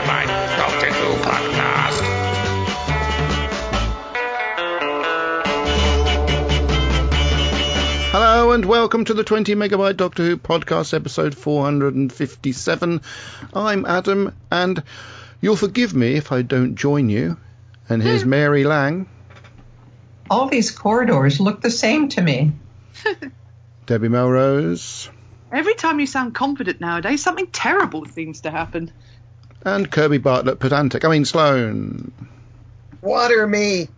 Megabyte Doctor Who podcast. Hello and welcome to the 20 Megabyte Doctor Who podcast, episode 457. I'm Adam, and you'll forgive me if I don't join you. And here's Mary Lang. All these corridors look the same to me. Debbie Melrose. Every time you sound confident nowadays, something terrible seems to happen. And Kirby Bartlett Pedantic. Sloane. Water me.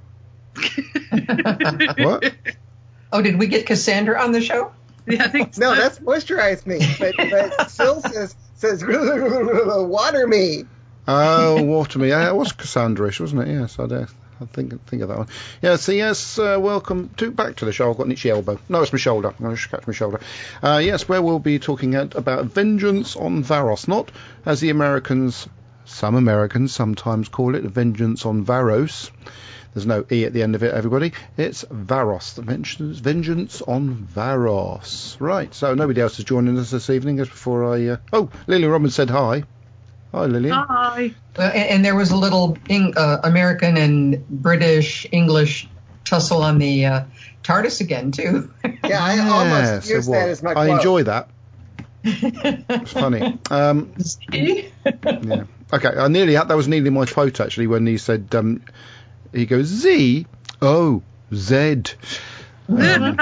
What? Oh, did we get Cassandra on the show? Yeah, I think so. No, that's moisturize me. But Sil says water me. Oh, water me. Yeah, it was Cassandra-ish, wasn't it? Yes, I think of that one. Yes, welcome back to the show. I've got an itchy elbow. No, it's my shoulder. I'm going to catch my shoulder. Yes, where we'll be talking about Vengeance on Varos. Not as some Americans sometimes call it, Vengeance on Varos. There's no E at the end of it, everybody. It's Varos. Vengeance on Varos. Right, so nobody else is joining us this evening. Just before Lillian Robbins said hi. Hi, Lillian. Hi. And there was a little American and British English tussle on the TARDIS again, too. Yeah, I almost used that as my quote. I enjoy that. It's funny. Yeah. Okay, that was nearly my quote, actually, when he said... he goes, Z? Oh, Z. Yeah,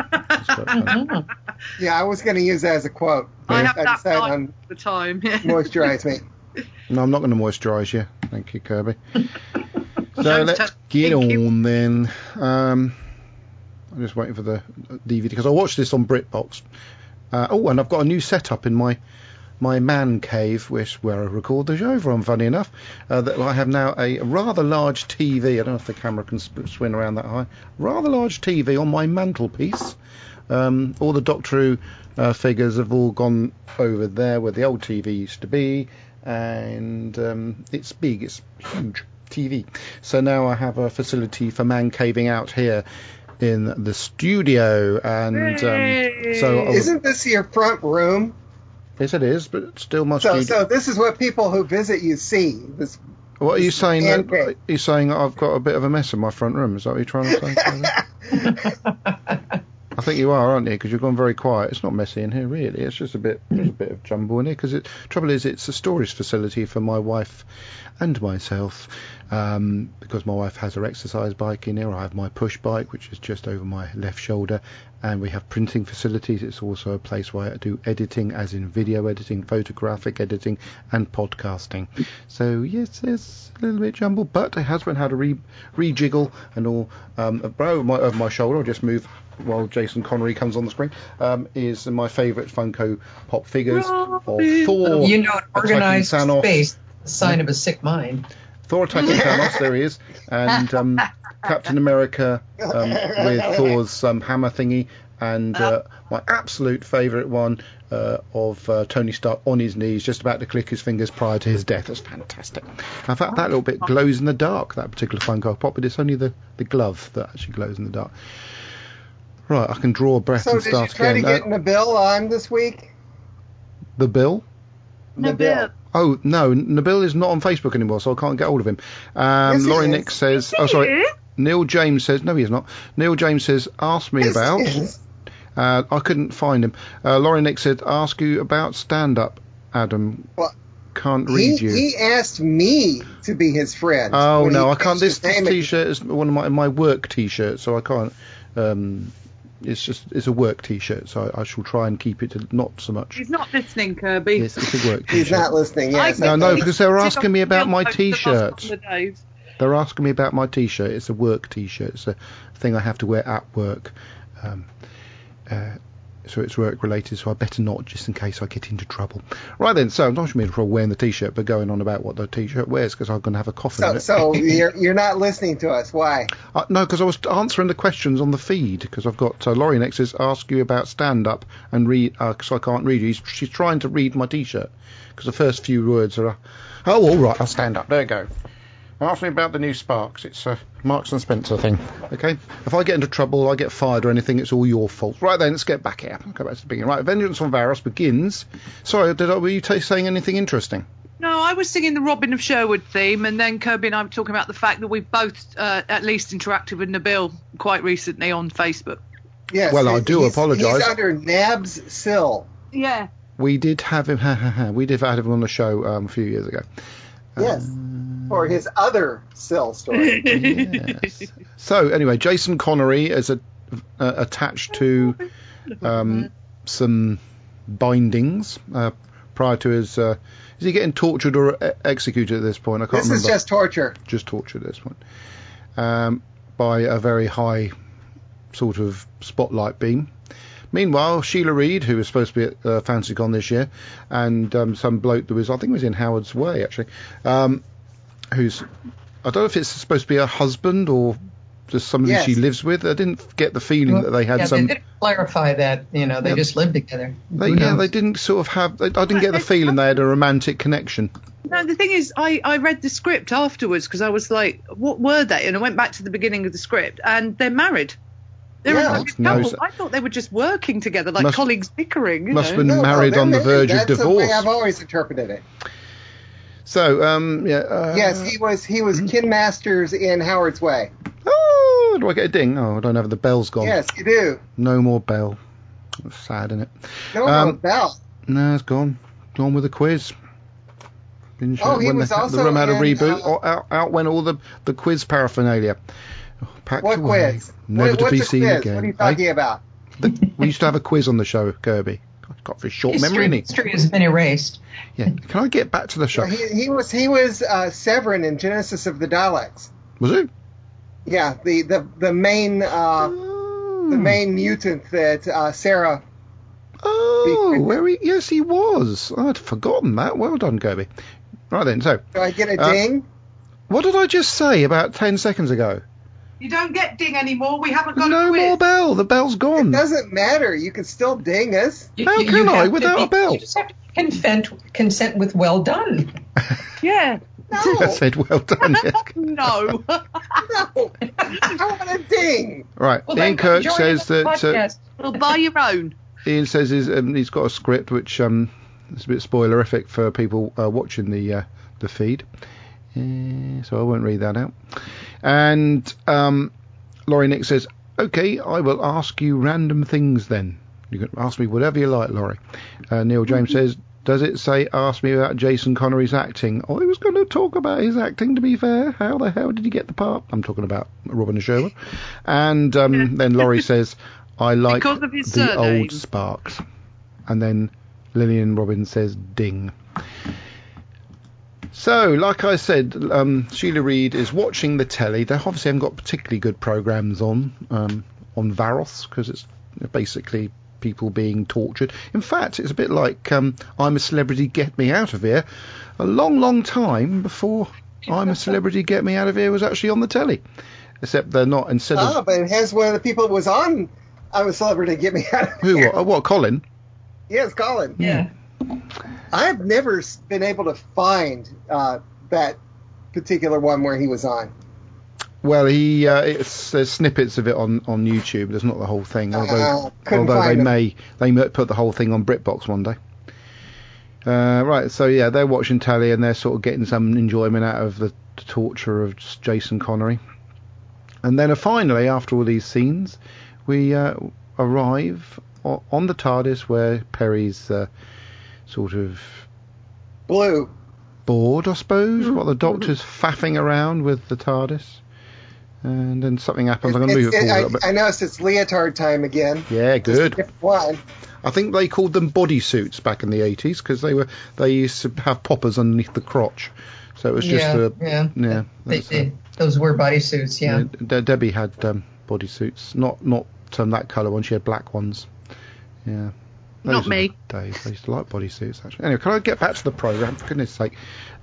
I was going to use that as a quote. I have that all the time. Moisturize me. No, I'm not going to moisturise you. Thank you, Kirby. So let's get on then. I'm just waiting for the DVD, because I watched this on BritBox. And I've got a new setup in my man cave, where I record the show from, funny enough, that I have now a rather large TV. I don't know if the camera can swing around that high. Rather large TV on my mantelpiece. All the Doctor Who figures have all gone over there where the old TV used to be, and it's big, it's huge TV. So now I have a facility for man caving out here in the studio, and so isn't this your front room? Yes, it is, but it's still my studio. So this is what people who visit you see. What are you saying? Are you saying I've got a bit of a mess in my front room? Is that what you're trying to say? I think you are, aren't you? Because you've gone very quiet. It's not messy in here, really. It's just a bit of jumble in here. Because trouble is, it's a storage facility for my wife and myself. Because my wife has her exercise bike in here. I have my push bike, which is just over my left shoulder. And we have printing facilities. It's also a place where I do editing, as in video editing, photographic editing, and podcasting. So, yes, it's a little bit jumbled, but it has been how to rejiggle and all. Over my shoulder, I'll just move while Jason Connery comes on the screen, is my favourite Funko Pop figures of Thor. An organized space, the sign of a sick mind. Thor attacking Thanos, there he is, and Captain America with Thor's hammer thingy, and my absolute favourite one of Tony Stark on his knees, just about to click his fingers prior to his death. That's fantastic. In fact, that little bit glows in the dark, that particular Funko Pop, but it's only the glove that actually glows in the dark. Right, I can draw a breath and start again. So did you try to get Nabil on this week? The Bill? Nabil. Oh, no, Nabil is not on Facebook anymore, so I can't get hold of him. Yes, Laurie Nick says... Oh, sorry. Neil James says... No, he is not. Neil James says, ask me about... I couldn't find him. Laurie Nick said, ask you about stand-up, Adam. What? Can't read you. He asked me to be his friend. Oh, no, I can't. This T-shirt is one of my work T-shirts, so I can't... It's a work T-shirt, so I shall try and keep it to not so much. He's not listening, Kirby. Yes, it's a work T-shirt. He's not listening. Yes, no, because they're asking me about my T-shirt. They're asking me about my T-shirt. It's a work T-shirt. It's a thing I have to wear at work. So it's work related, so I better not, just in case I get into trouble. Right then, so I'm not sure for wearing the T-shirt, but going on about what the T-shirt wears, because I'm going to have a coffin in it. So you're not listening to us. Why? No, because I was answering the questions on the feed, because I've got Laurie next says, ask you about stand-up and read, because I can't read you. She's trying to read my T-shirt, because the first few words are, oh, all right, I'll stand up. There you go. Ask me about the new Sparks. It's a Marks and Spencer thing. Okay? If I get into trouble, I get fired or anything, it's all your fault. Right then, let's get back here. I'll go back to the beginning. Right, Vengeance on Varos begins. Sorry, were you saying anything interesting? No, I was singing the Robin of Sherwood theme, and then Kirby and I were talking about the fact that we've both at least interacted with Nabil quite recently on Facebook. Yes. Well, I do apologise. He's under Nab's Sill. Yeah. We did have him. We did have him on the show a few years ago. Yes. For his other Sill story. Yes. So anyway, Jason Connery is attached to some bindings prior to his. Is he getting tortured or executed at this point? I can't remember. This is just torture. Just torture at this point. By a very high sort of spotlight beam. Meanwhile, Sheila Reid, who was supposed to be at FancyCon this year, and some bloke that was, I think, was in Howard's Way actually, who's, I don't know if it's supposed to be a husband or just somebody she lives with. I didn't get the feeling that they had some. They did clarify that, they just lived together. They didn't sort of have. I didn't get the feeling they had a romantic connection. No, the thing is, I read the script afterwards because I was like, what were they? And I went back to the beginning of the script, and they're married. They're a married couple. I thought they were just working together, like colleagues bickering. Must have been married on the verge of divorce. That's the way I've always interpreted it. So, yes, he was Ken Masters in Howard's Way. Oh, do I get a ding? Oh, I don't have the bell's gone. Yes, you do. No more bell. That's sad, isn't it? No more bell. No, it's gone. Gone with the quiz. He was also the room had a in, reboot. Out went all the quiz paraphernalia. Packed what away, quiz? Never to be seen quiz? again. What are you talking about? We used to have a quiz on the show, Kirby. Got for short memory. History has been erased. Yeah. Can I get back to the show? He was Severin in Genesis of the Daleks. Was it? Yeah, the main mutant that Sarah. Oh, yes, he was. I'd forgotten that. Well done, Kirby. Right then, so. Do I get a ding? What did I just say about 10 seconds ago? You don't get ding anymore. We haven't got no a quiz. more bell. The bell's gone. It doesn't matter. You can still ding us. How can I without a bell? You just have to consent with well done. Yeah. No. I said well done. Yes. No. No. I want a ding. Right. Well, Ian Kirk says that. Well, buy your own. Ian says he's got a script which is a bit spoilerific for people watching the feed. So I won't read that out. And Laurie Nick says, okay, I will ask you random things then. You can ask me whatever you like, Laurie. Neil James says, does it say ask me about Jason Connery's acting? I was going to talk about his acting, to be fair. How the hell did he get the part? I'm talking about Robin of Sherwood. And then Laurie says, I like the old Sparks. And then Lillian Robbins says, ding. So, like I said, Sheila Reid is watching the telly. They obviously haven't got particularly good programmes on Varos, because it's basically people being tortured. In fact, it's a bit like I'm a Celebrity, Get Me Out of Here. A long, long time before I'm a Celebrity, Get Me Out of Here was actually on the telly. Except they're not, instead of... but it has one of the people who was on I'm a Celebrity, Get Me Out of Here. Who, what, Colin? Yes, Colin. Yeah. I've never been able to find that particular one where he was on. Well, there's snippets of it on YouTube. There's not the whole thing, although they may put the whole thing on BritBox one day. Right, so yeah, they're watching telly and they're sort of getting some enjoyment out of the torture of Jason Connery. And then finally, after all these scenes, we arrive on the TARDIS where Perry's sort of bored, I suppose, while the Doctor's faffing around with the TARDIS. And then something happens. I'm going to move it forward a little bit. I noticed it's leotard time again. Yeah, good. One. I think they called them bodysuits back in the 80s because they used to have poppers underneath the crotch. So it was just those were bodysuits, yeah. Debbie had bodysuits, not that colour one. She had black ones. Yeah. Not me. Days. I used to like bodysuits, actually. Anyway, can I get back to the programme, for goodness sake?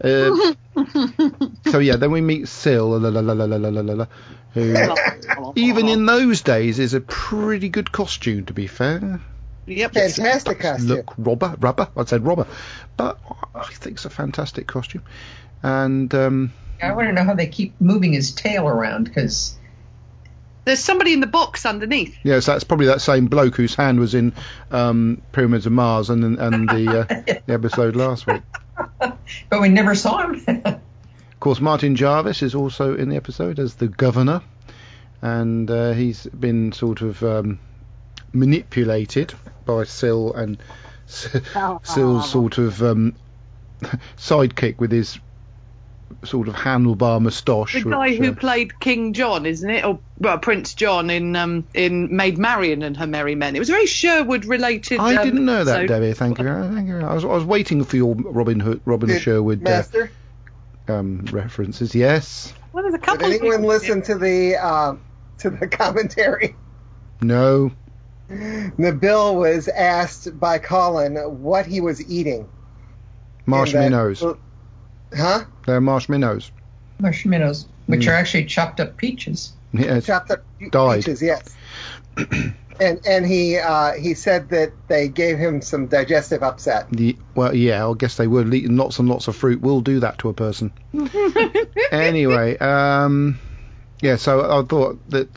So, yeah, then we meet Syl, who, even in those days, is a pretty good costume, to be fair. Yep. Fantastic costume. Look, rubber. I said robber. But I think it's a fantastic costume. And I want to know how they keep moving his tail around, because... There's somebody in the box underneath. Yes, that's probably that same bloke whose hand was in Pyramids of Mars and the episode last week. But we never saw him. Of course, Martin Jarvis is also in the episode as the governor, and he's been sort of manipulated by Syl and Syl's sort of sidekick with his sort of handlebar moustache. The guy who played King John, isn't it? Or Prince John in Maid Marian and Her Merry Men. It was very Sherwood related. I didn't know that, Debbie. Thank you. I was waiting for your Robin Sherwood references. Yes. Well, there's a couple. Did anyone listen to the commentary? No. Nabil was asked by Colin what he was eating. Marshmallows. Huh? They're marshmallows. Marshmallows, which are actually chopped up peaches. Yes. Chopped up Dyed. peaches, yes. and he said that they gave him some digestive upset. Well, yeah, I guess they would. Eating lots and lots of fruit will do that to a person. Anyway, yeah. So I thought that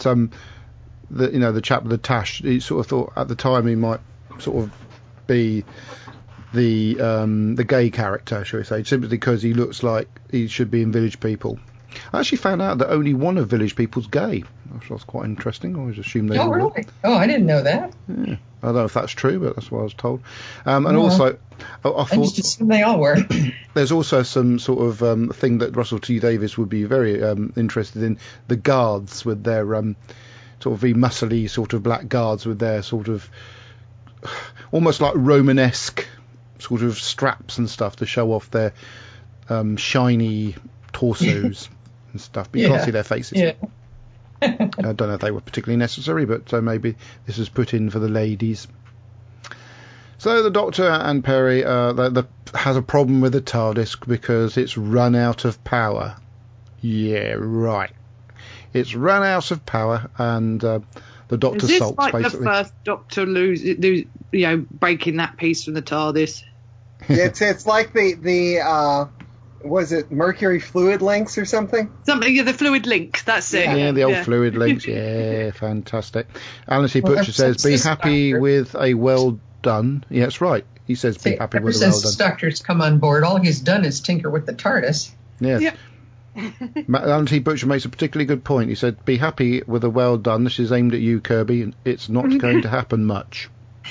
the chap with the tash, he sort of thought at the time he might sort of be the gay character, shall we say, simply because he looks like he should be in Village People. I actually found out that only one of Village People's gay, which was quite interesting. I always assumed they were. Really? Oh, I didn't know that. Yeah. I don't know if that's true, but that's what I was told. And also, I thought... I just assumed they all were. There's also some sort of thing that Russell T Davies would be very interested in, the guards with their sort of very muscly sort of black guards with their sort of almost like Romanesque sort of straps and stuff to show off their shiny torsos and stuff. But you can't see their faces. Yeah. I don't know if they were particularly necessary, but maybe this was put in for the ladies. So the Doctor and Perry has a problem with the TARDIS because it's run out of power. Yeah, right. It's run out of power, and the Doctor sulks, like basically. The first Doctor breaking that piece from the TARDIS? It's like the was it mercury fluid links or something? Something, the fluid link. That's it. Yeah, the old fluid links. Yeah, fantastic. Alan C. Butcher says, "Be happy with a well done." Yeah, that's right. He says, "Be happy with a well done." Ever since Doctor's come on board, all he's done is tinker with the TARDIS. Yes. Yep. Alan T. Butcher makes a particularly good point. He said, "Be happy with a well done. This is aimed at you, Kirby, and it's not going to happen much."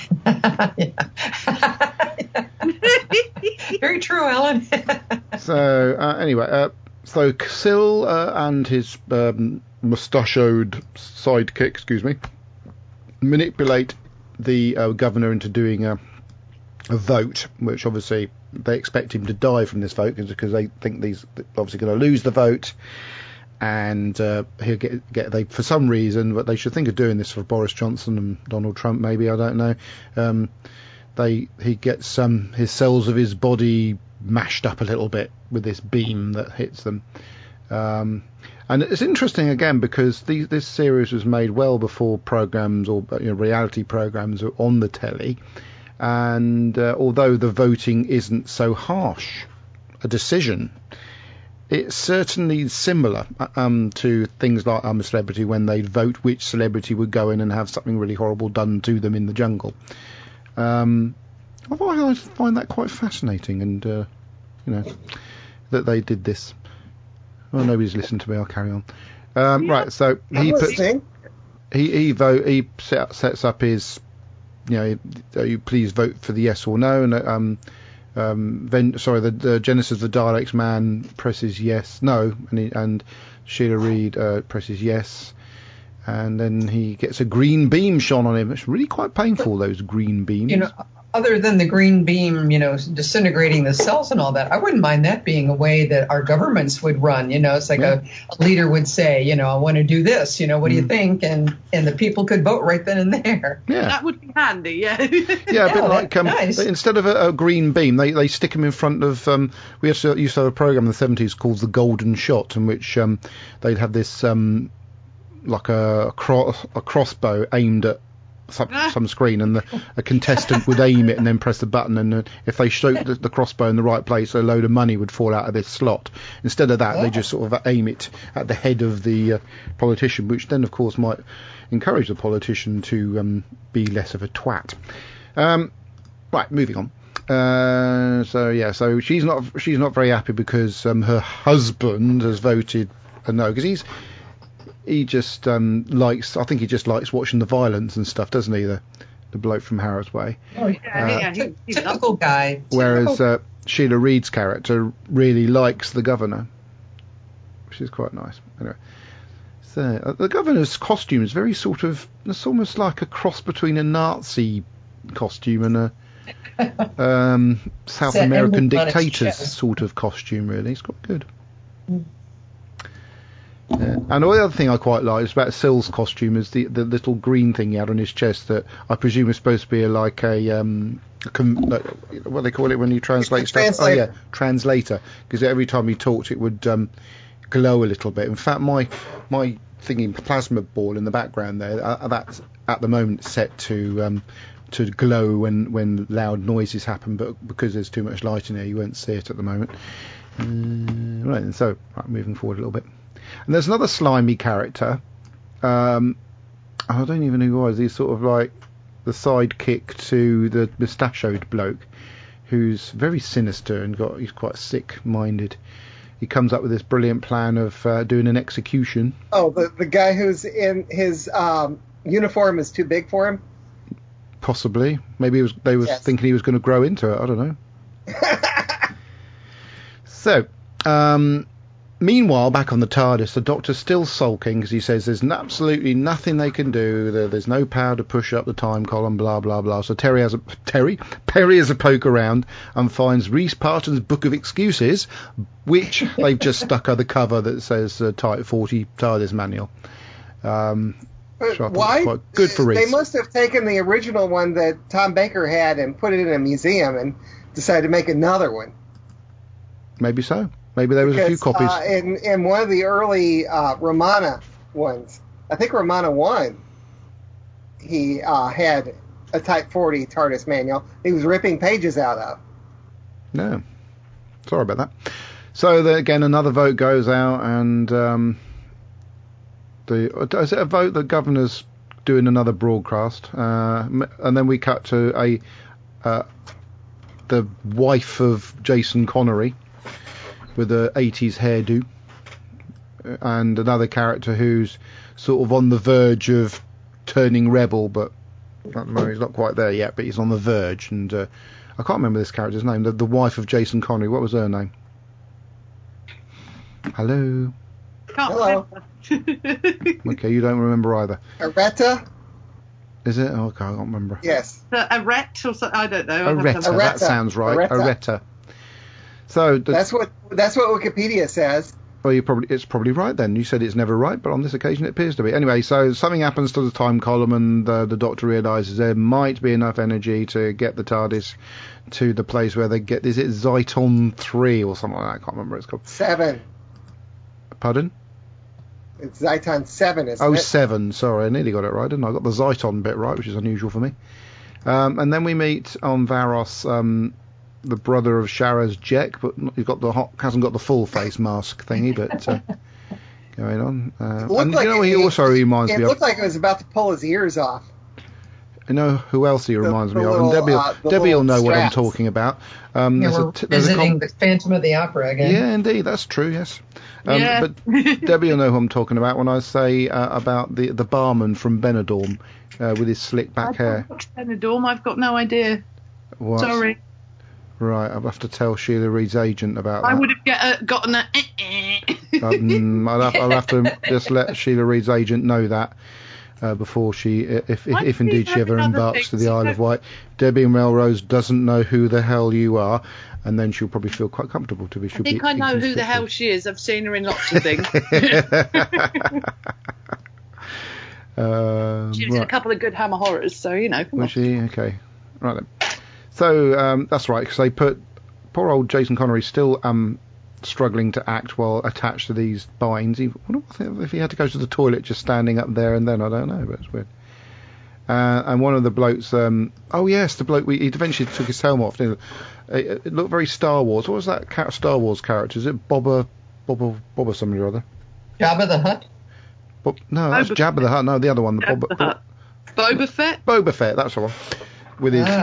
Very true, Alan. So anyway, so Syl and his mustachioed sidekick, manipulate the governor into doing a vote, which obviously they expect him to die from this vote because they think they're obviously going to lose the vote, and he'll get they for some reason, but they should think of doing this for Boris Johnson and Donald Trump, maybe, I don't know. He gets his cells of his body mashed up a little bit with this beam that hits them. And it's interesting again because this series was made well before programs or reality programs are on the telly, and although the voting isn't so harsh a decision, it's certainly similar to things like I'm a Celebrity, when they'd vote which celebrity would go in and have something really horrible done to them in the jungle. I find that quite fascinating, and that they did this. Well, nobody's listened to me. I'll carry on. Right, so he sets up his, you please vote for the yes or no, and the Genesis of the Daleks man presses yes, no, and Sheila Reid presses yes. And then he gets a green beam shone on him. It's really quite painful, those green beams. Other than the green beam, disintegrating the cells and all that, I wouldn't mind that being a way that our governments would run. It's like a leader would say, I want to do this. What do you think? And the people could vote right then and there. Yeah, that would be handy. Yeah. Yeah, a bit like nice. Instead of a green beam, they stick them in front of. We used to have a program in the 70s called The Golden Shot, in which they'd have this like a crossbow aimed at some screen, and a contestant would aim it and then press the button, and if they shot the crossbow in the right place, a load of money would fall out of this slot. Instead of that, they just sort of aim it at the head of the politician, which then of course might encourage the politician to be less of a twat. Right, moving on. So she's not very happy because her husband has voted a no, because he just likes watching the violence and stuff, doesn't he? The bloke from Harrow's Way. Oh yeah, he's typical guy. Whereas Sheila Reid's character really likes the governor, which is quite nice. Anyway, so the governor's costume is very sort of, it's almost like a cross between a Nazi costume and a South American dictator's sort of costume. Really, it's quite good. And the other thing I quite like is about Syl's costume is the little green thing he had on his chest that I presume is supposed to be what do they call it when you translate stuff? Translator. Translator. Because every time he talked, it would glow a little bit. In fact, my thingy plasma ball in the background there, that's at the moment set to glow when loud noises happen, but because there's too much light in here, you won't see it at the moment. Moving forward a little bit. And there's another slimy character. I don't even know who he was. He's sort of like the sidekick to the mustachioed bloke, who's very sinister and he's quite sick-minded. He comes up with this brilliant plan of doing an execution. Oh, the guy who's in his uniform is too big for him? Possibly. Maybe they was thinking he was going to grow into it. I don't know. So, meanwhile, back on the TARDIS, the Doctor's still sulking because he says there's absolutely nothing they can do. There's no power to push up the time column, blah, blah, blah. So Perry has a poke around and finds Rhys Parton's Book of Excuses, which they've just stuck on the cover that says Type 40 TARDIS Manual. Why? Quite good for Rhys. They must have taken the original one that Tom Baker had and put it in a museum and decided to make another one. Maybe so. Maybe there was a few copies. In one of the early Romana ones, I think Romana 1, he had a Type 40 TARDIS manual he was ripping pages out of. No. Sorry about that. So, again, another vote goes out, and is it a vote that Governor's doing another broadcast? And then we cut to the wife of Jason Connery with a 80s hairdo, and another character who's sort of on the verge of turning rebel, but at the moment he's not quite there yet, but he's on the verge. And I can't remember this character's name, the wife of Jason Connery. What was her name? Hello? Hello. Okay, you don't remember either. Areta? Is it? Oh, okay, I can't remember. Yes. Arete or something? I don't know. Areta, that sounds right. Areta. So that's what Wikipedia says. Well, it's probably right then. You said it's never right, but on this occasion it appears to be. Anyway, so something happens to the time column, and the Doctor realises there might be enough energy to get the TARDIS to the place where they get. Is it Zyton 3 or something like that? I can't remember what it's called. 7. Pardon? It's Zyton 7, isn't it? Oh, 7. Sorry, I nearly got it right, didn't I? I got the Zyton bit right, which is unusual for me. And then we meet on Varos. The brother of Sharaz Jek, but he hasn't got the full face mask thingy, but going on. And like you know, he also reminds me of. It looked like it was about to pull his ears off. You know who else he reminds me of? And Debbie will know straps. What I'm talking about. We're visiting the Phantom of the Opera again. Yeah, indeed, that's true. Yes. But Debbie will know who I'm talking about when I say about the barman from Benidorm with his slick back hair. Benidorm, I've got no idea. What? Sorry. Right, I'll have to tell Sheila Reid's agent about that. I would have gotten a. I'll have to just let Sheila Reid's agent know that before she, if indeed she ever embarks to the Isle of Wight. Debbie Melrose doesn't know who the hell you are, and then she'll probably feel quite comfortable to be. I think I know who the hell she is. I've seen her in lots of things. She was in a couple of good Hammer horrors, so you know. Was she? Okay, right then. So that's right, because they put poor old Jason Connery still struggling to act while attached to these binds. If he had to go to the toilet just standing up there and then, I don't know, but it's weird. And one of the blokes, the bloke, he eventually took his helmet off. It looked very Star Wars. What was that Star Wars character? Is it Boba somebody or other? Jabba the Hutt? No, that's Jabba the Hutt. No, the other one. Boba Fett? Boba Fett, that's the one. With his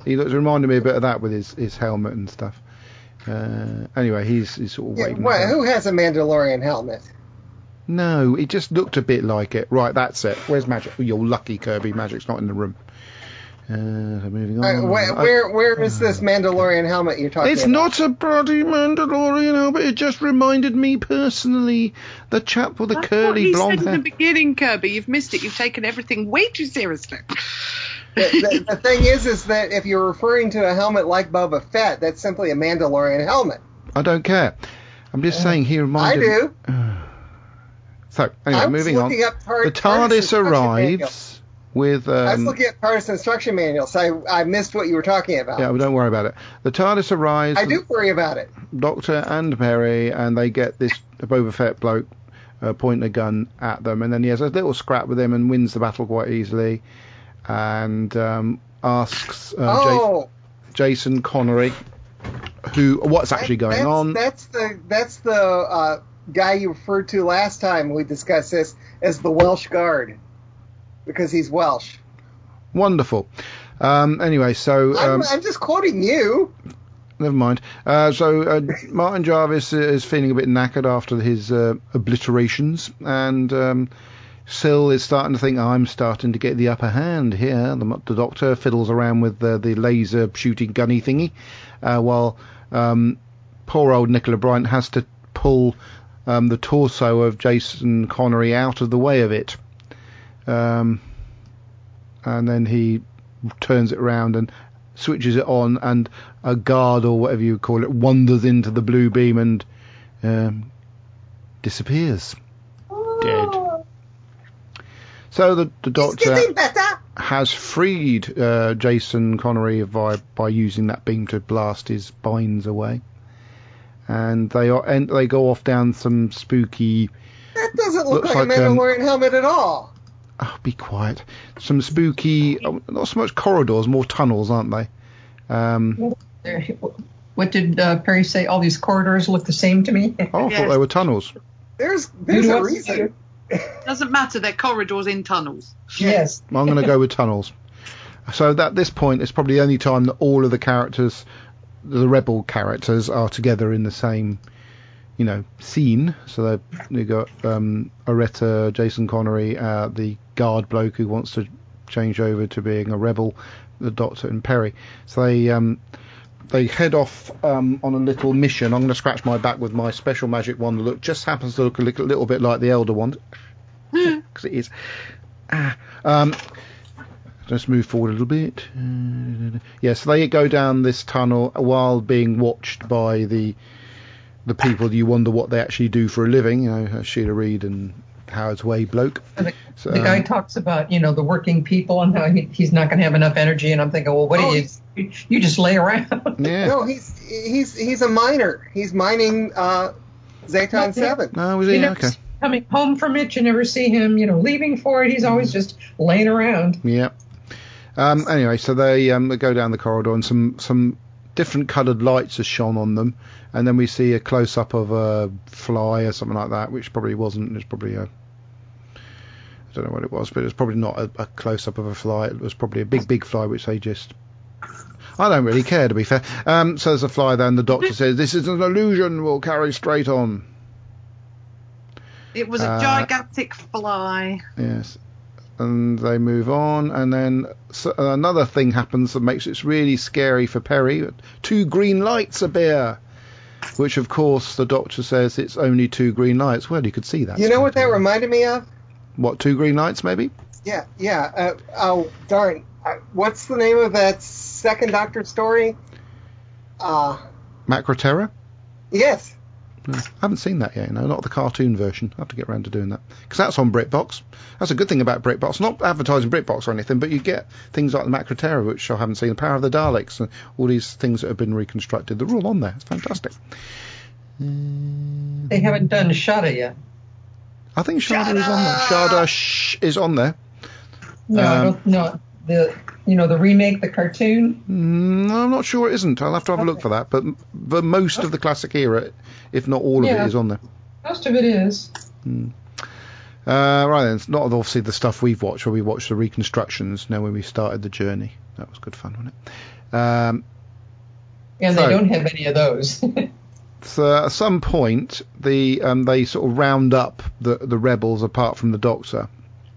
He reminded me a bit of that with his helmet and stuff. Anyway, he's sort of waving. Well, who has a Mandalorian helmet? No, he just looked a bit like it. Right, that's it. Where's Magic? Oh, you're lucky, Kirby. Magic's not in the room. So moving on. Where is this Mandalorian helmet you're talking about? It's not a bloody Mandalorian helmet. It just reminded me personally. The chap with the curly blonde hair. Said in the beginning, Kirby. You've missed it. You've taken everything way too seriously. The thing is that if you're referring to a helmet like Boba Fett, that's simply a Mandalorian helmet. I don't care. I'm just saying he reminded me. I do. So, anyway, moving on. The TARDIS arrives with... I was looking at TARDIS instruction manual, so I missed what you were talking about. Yeah, well, don't worry about it. The TARDIS arrives... I do worry about it. Doctor and Perry, and they get this Boba Fett bloke pointing a gun at them, and then he has a little scrap with him and wins the battle quite easily, and asks Jason Connery what's actually going on. That's the guy you referred to last time we discussed this as the Welsh Guard, because he's Welsh. Wonderful. Anyway, so... I'm just quoting you. Never mind. So Martin Jarvis is feeling a bit knackered after his obliterations, and Syl is starting to think, I'm starting to get the upper hand here. The Doctor fiddles around with the laser shooting gunny thingy, while poor old Nicola Bryant has to pull the torso of Jason Connery out of the way of it. And then he turns it around and switches it on, and a guard, or whatever you call it, wanders into the blue beam and disappears. Dead. So the Doctor has freed Jason Connery by using that beam to blast his spines away. And they go off down some spooky... That doesn't look like a Mandalorian helmet at all. Oh, be quiet. Some spooky... not so much corridors, more tunnels, aren't they? What did Perry say? All these corridors look the same to me? Oh, I thought they were tunnels. There's a reason. Doesn't matter, they're corridors in tunnels. Yes. I'm going to go with tunnels. So at this point, it's probably the only time that all of the characters... the rebel characters are together in the same, scene. So they got Areta, Jason Connery, the guard bloke who wants to change over to being a rebel, the Doctor, and Perry. So they head off on a little mission. I'm going to scratch my back with my special magic wand that just happens to look a little bit like the Elder Wand, because it is. Let's move forward a little bit. Yes, so they go down this tunnel while being watched by the people you wonder what they actually do for a living. Sheila Reid and Howard's Way bloke. The guy talks about the working people and how he's not going to have enough energy. And I'm thinking, well, what do you just lay around? Yeah. No, he's a miner. He's mining Zaton 7. No, was he? Okay. Coming home from it, you never see him, leaving for it. He's always just laying around. Yeah. Anyway, so they go down the corridor, and some different coloured lights are shone on them, and then we see a close up of a fly or something like that, which probably wasn't. It's probably I don't know what it was, but it's probably not a close up of a fly. It was probably a big fly, which they just. I don't really care, to be fair. So there's a fly there, and the Doctor says, "This is an illusion. We'll carry straight on." It was a gigantic fly. Yes. And they move on, and then another thing happens that makes it really scary for Perry. 2 green lights appear, which of course the Doctor says it's only 2 green lights. Well, you could see that. You know what that reminded me of? What, 2 green lights maybe? Yeah. Oh, darn. What's the name of that second Doctor story? Macra Terror? Yes. I haven't seen that yet, not the cartoon version. I have to get around to doing that, because that's on BritBox. That's a good thing about BritBox. Not advertising BritBox or anything, but you get things like the Macra Terror, which I haven't seen, the Power of the Daleks, and all these things that have been reconstructed. They're all on there. It's fantastic. They haven't done Shada yet. I think Shada is on there. Shada is on there. No, I don't know. The remake, the cartoon? No, I'm not sure it isn't. I'll have to have a look for that. But most of the classic era, if not all of it, is on there. Most of it is. Right then, it's not obviously the stuff we've watched, where we watched the reconstructions, when we started the journey. That was good fun, wasn't And they don't have any of those. So at some point, they sort of round up the rebels apart from the Doctor.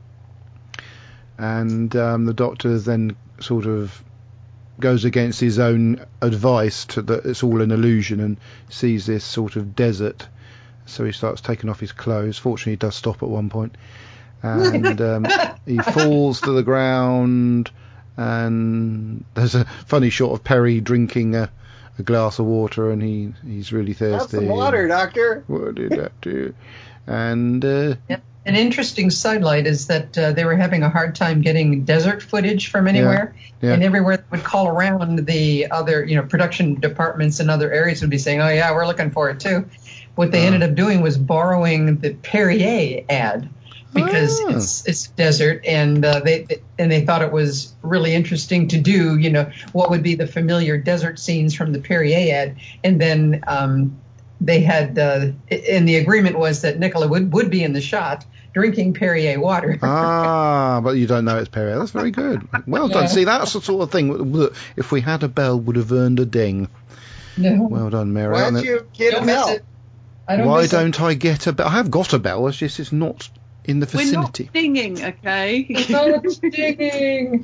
And the Doctor then sort of goes against his own advice that it's all an illusion and sees this sort of desert. So he starts taking off his clothes. Fortunately, he does stop at one point. And he falls to the ground. And there's a funny shot of Perry drinking a glass of water, and he's really thirsty. Have some water, Doctor. What did that do? And an interesting sidelight is that they were having a hard time getting desert footage from anywhere, and everywhere they would call around, the other production departments in other areas would be saying, "Oh yeah, we're looking for it too." What they ended up doing was borrowing the Perrier ad, because it's desert, and they thought it was really interesting to do, what would be the familiar desert scenes from the Perrier ad, and then they had, and the agreement was that Nicola would be in the shot drinking Perrier water. But you don't know it's Perrier. That's very good. Well done. See, that's the sort of thing that if we had a bell would have earned a ding. No. Well done, Mary. Why don't you get a bell? Why don't I get a bell? I have got a bell. It's just it's not in the vicinity. We're not dinging, okay? We're not dinging.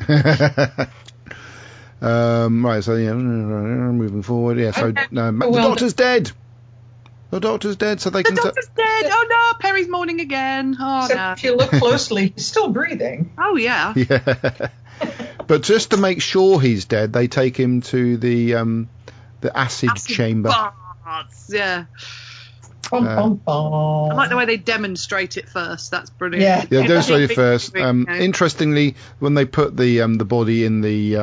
Right, so moving forward. Yeah, so the Doctor's dead. The Doctor's dead, so they can... The Doctor's dead! Oh no, Perry's mourning again. Oh no. If you look closely, he's still breathing. Oh yeah. Yeah. But just to make sure he's dead, they take him to the acid chamber. Baths, yeah. I like the way they demonstrate it first. That's brilliant. Yeah, demonstrate it first. Interestingly, when they put the body in the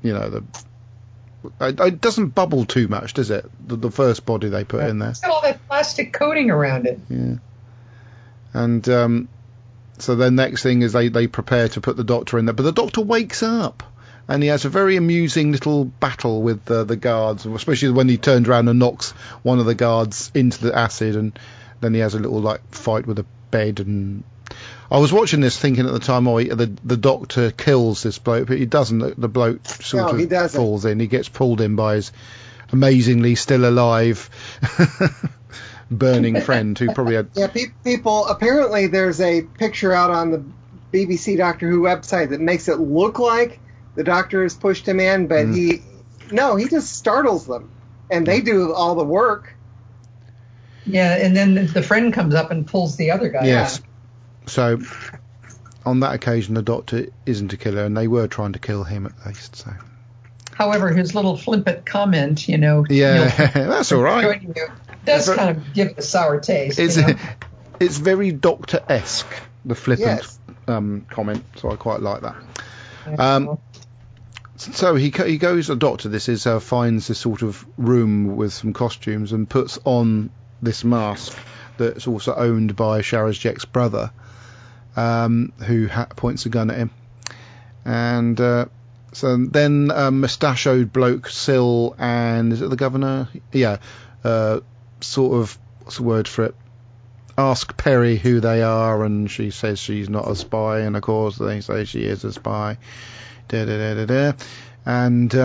it doesn't bubble too much, does it? The first body they put in there. It's got all that plastic coating around it. Yeah. And so then next thing is they prepare to put the Doctor in there, but the Doctor wakes up. And he has a very amusing little battle with the guards, especially when he turns around and knocks one of the guards into the acid, and then he has a little fight with a bed. And I was watching this thinking at the time, the Doctor kills this bloke, but he doesn't. The bloke sort of falls in. He gets pulled in by his amazingly still alive burning friend, who probably had... Yeah, people, apparently there's a picture out on the BBC Doctor Who website that makes it look like the Doctor has pushed him in, but he just startles them, and they do all the work. Yeah, and then the friend comes up and pulls the other guy. Yes. Yeah. So on that occasion, the Doctor isn't a killer, and they were trying to kill him at least. So. However, his little flippant comment, yeah, that's all right. Does kind of give it a sour taste. It's very Doctor-esque, the flippant comment. So I quite like that. So he goes, the Doctor, finds this sort of room with some costumes and puts on this mask that's also owned by Sharazjek's brother, who points a gun at him. And so then mustachioed bloke Syl and, is it the governor? Yeah, sort of, what's the word for it? Ask Perry who they are, and she says she's not a spy, and of course they say she is a spy. And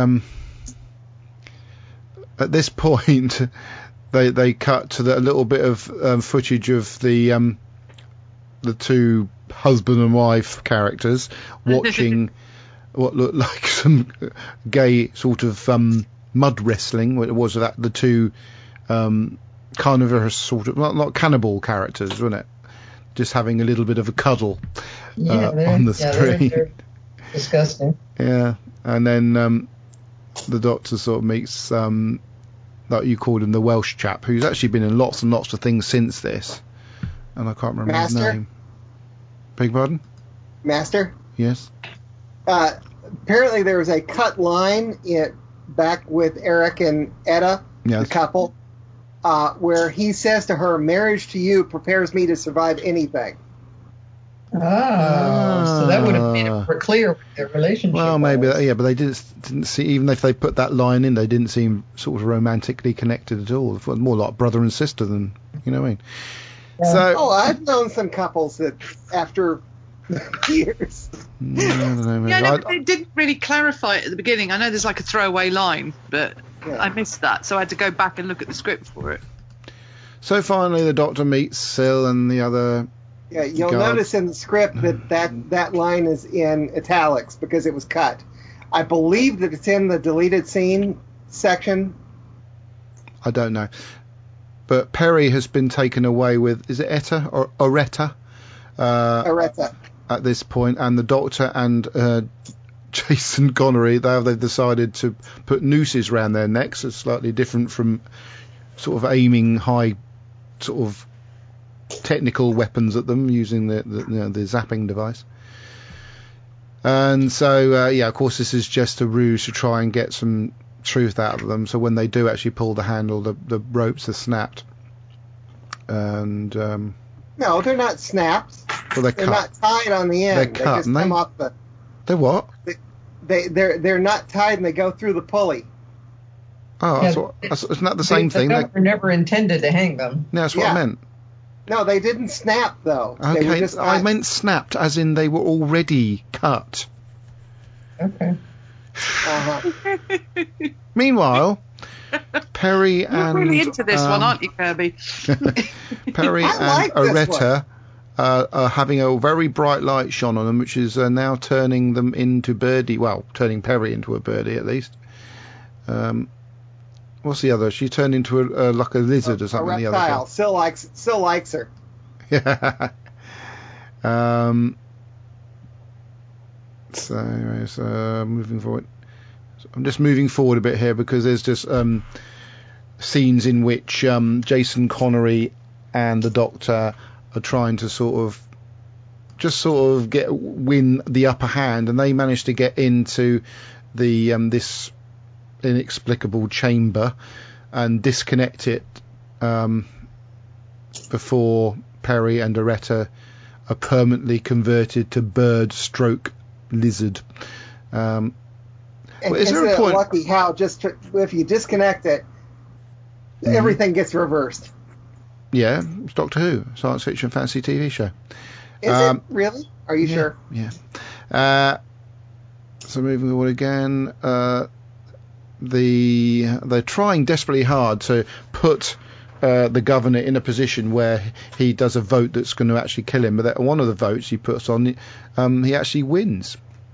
at this point, they cut to a little bit of footage of the two husband and wife characters watching what looked like some gay sort of mud wrestling. Was that the two carnivorous sort of not cannibal characters, wasn't it? Just having a little bit of a cuddle on the screen. They're disgusting. Yeah, and then the Doctor sort of meets like you called him, the Welsh chap, who's actually been in lots and lots of things since this, and I can't remember his name. Beg pardon? Master? Yes. Apparently there was a cut line back with Eric and Etta, the couple, where he says to her, "Marriage to you prepares me to survive anything." So that would have made it more clear what their relationship well, maybe, was. but they didn't see, even if they put that line in, they didn't seem sort of romantically connected at all. It was more like brother and sister than, you know what I mean? Yeah. So, I've known some couples that after Years. I don't know. Yeah, no, they didn't really clarify it at the beginning. I know there's like a throwaway line, but I missed that, so I had to go back and look at the script for it. So finally, the Doctor meets Sil and the other. Yeah, you'll notice in the script that line is in italics because it was cut. I believe that it's in the deleted scene section. I don't know. But Perry has been taken away with, is it Etta or Aretta? Aretta. At this point, and the Doctor and Jason Connery, they've decided to put nooses around their necks. It's slightly different from sort of aiming high sort of technical weapons at them using the zapping device. And so, of course, this is just a ruse to try and get some truth out of them. So when they do actually pull the handle, the ropes are snapped. And no, they're not snapped. Well, they're not tied on the end. They're cut. Just come off the. They're what? They're not tied and they go through the pulley. Oh, isn't that the same thing? The Doctor never intended to hang them. No, that's what I meant. No, they didn't snap, though. Okay, they were just I meant snapped, as in they were already cut. Okay. Uh-huh. Meanwhile, Perry and... You're really into this one, aren't you, Kirby? Perry and Aretta are having a very bright light shone on them, which is now turning them into birdie. Well, turning Perry into a birdie, at least. What's the other? She turned into like a lizard or something. A reptile. Still likes her. Yeah. So moving forward. So I'm just moving forward a bit here because there's just scenes in which Jason Connery and the Doctor are trying to sort of win the upper hand, and they manage to get into the this inexplicable chamber and disconnect it before Perry and Aretta are permanently converted to bird/lizard. And is there a point? Lucky how if you disconnect it, everything gets reversed. Yeah, it's Doctor Who, science fiction fantasy TV show. Is it really? Are you sure? Yeah. So moving forward again. They're trying desperately hard to put the governor in a position where he does a vote that's going to actually kill him. But one of the votes he puts on, he actually wins.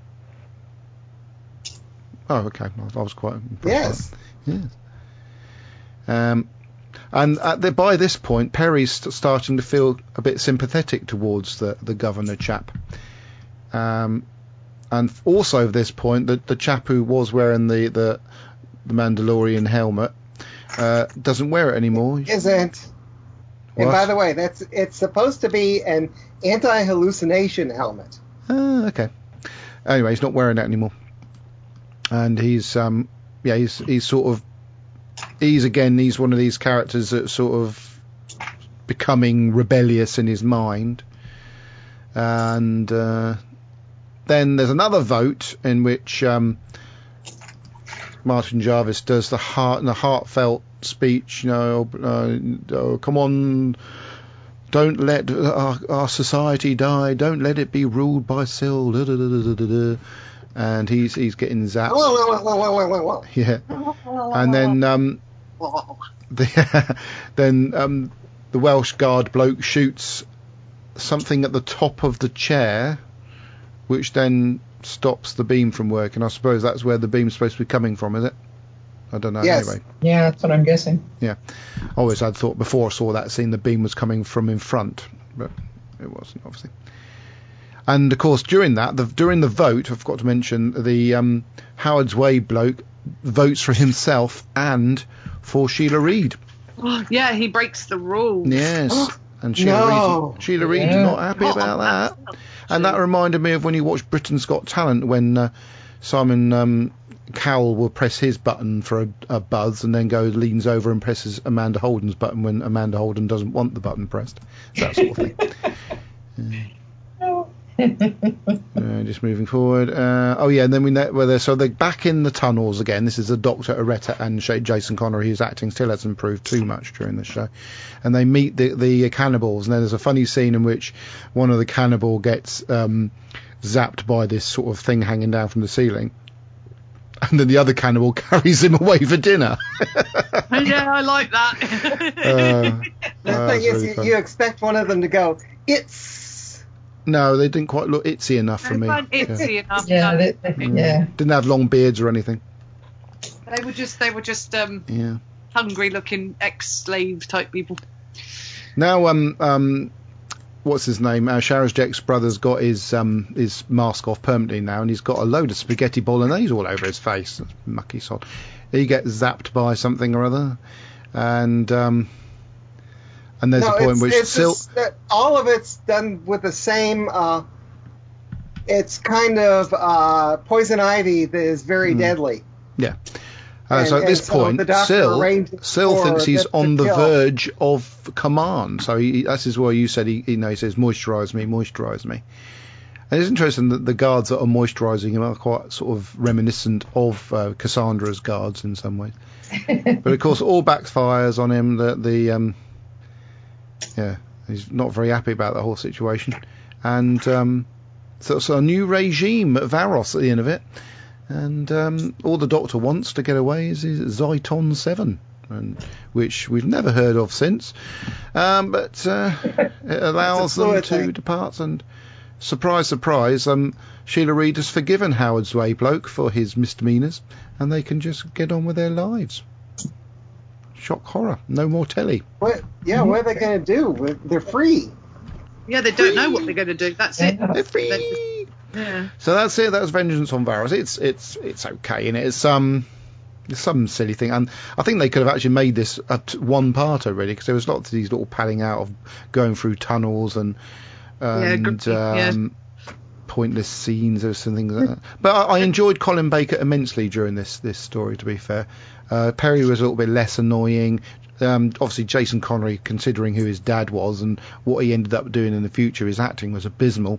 Oh, okay. I was quite impressed. Yes. And by this point, Perry's starting to feel a bit sympathetic towards the governor chap. And also at this point, the chap who was wearing the Mandalorian helmet doesn't wear it anymore. Isn't. What? And by the way, it's supposed to be an anti-hallucination helmet. Okay. Anyway, he's not wearing that anymore. And he's sort of, he's one of these characters that's sort of becoming rebellious in his mind. And then there's another vote in which Martin Jarvis does the heartfelt speech, come on, don't let our society die, don't let it be ruled by Sil, and he's getting zapped. Yeah. And then the Welsh guard bloke shoots something at the top of the chair, which then stops the beam from working. I suppose that's where the beam's supposed to be coming from, is it? I don't know. Yes. Anyway. Yeah, that's what I'm guessing. Yeah. Always I'd thought before I saw that scene the beam was coming from in front, but it wasn't, obviously. And of course during the vote, I forgot to mention, the Howard's Way bloke votes for himself and for Sheila Reid. Oh, yeah, he breaks the rules. Yes. And Sheila Reid's not happy about that. And that reminded me of when you watched Britain's Got Talent, when Simon Cowell will press his button for a buzz and then leans over and presses Amanda Holden's button when Amanda Holden doesn't want the button pressed. That sort of thing. Just moving forward. And then we know whether they're back in the tunnels again. This is the Dr. Areta and Jason Connery, whose acting still hasn't improved too much during the show. And they meet the cannibals, and then there's a funny scene in which one of the cannibal gets zapped by this sort of thing hanging down from the ceiling. And then the other cannibal carries him away for dinner. Yeah, I like that. The thing is, really you expect one of them to go, "It's." No, they didn't quite look itsy enough for me. Itsy enough. Yeah, didn't have long beards or anything. They were just hungry-looking ex-slave type people. Now, what's his name? Sharazjek's brother's got his mask off permanently now, and he's got a load of spaghetti bolognese all over his face. Mucky sod. He gets zapped by something or other, and there's a point which all of it's done with the same. It's kind of poison ivy that is very deadly. Yeah. So at this point, Syl thinks he's on the verge of command. So this is why you said he says, moisturise me. And it's interesting that the guards that are moisturising him are quite sort of reminiscent of Cassandra's guards in some ways. But of course, all backfires on him. He's not very happy about the whole situation. And so a new regime at Varos at the end of it. And all the Doctor wants to get away is his Zyton 7, which we've never heard of since. But it allows them to depart. And surprise, surprise, Sheila Reid has forgiven Howard Zwaybloke for his misdemeanours, and they can just get on with their lives. Shock horror. No more telly. What are they going to do? They're free. Yeah, they don't know what they're going to do. That's it. They're free. Yeah. So that's it. That's Vengeance on Varos. It's okay, and it's some silly thing, and I think they could have actually made this a one-parter really, because there was lots of these little padding out of going through tunnels and pointless scenes or something like that. But I enjoyed Colin Baker immensely during this story. To be fair, Perry was a little bit less annoying. Obviously, Jason Connery, considering who his dad was and what he ended up doing in the future, his acting was abysmal.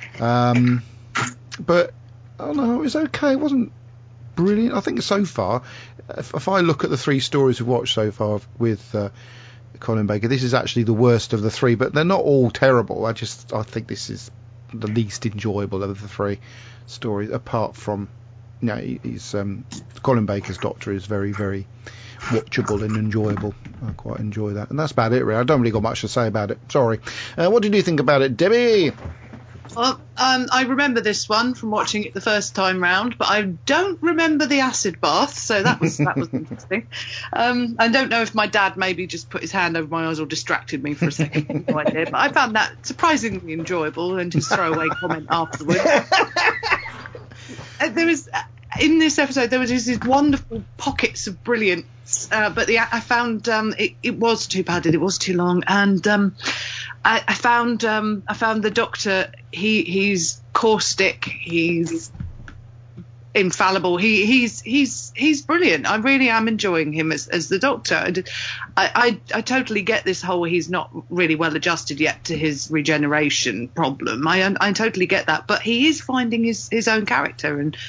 But I don't know, it was okay. It wasn't brilliant. I think so far, if I look at the three stories we've watched so far with Colin Baker, this is actually the worst of the three. But they're not all terrible. I think this is the least enjoyable of the three stories, apart from he's Colin Baker's Doctor is very, very watchable and enjoyable. I quite enjoy that, and that's about it really. I don't really got much to say about it, sorry. What did you think about it, Debbie? Well, I remember this one from watching it the first time round, but I don't remember the acid bath, so that was interesting. I don't know if my dad maybe just put his hand over my eyes or distracted me for a second. No idea, but I found that surprisingly enjoyable, and his throwaway comment afterwards. There was in this episode there was these wonderful pockets of brilliance, but I found it was too padded, it was too long, and I found the Doctor. He's caustic. He's infallible. He's brilliant. I really am enjoying him as the Doctor. I totally get this whole he's not really well adjusted yet to his regeneration problem. I totally get that, but he is finding his own character, and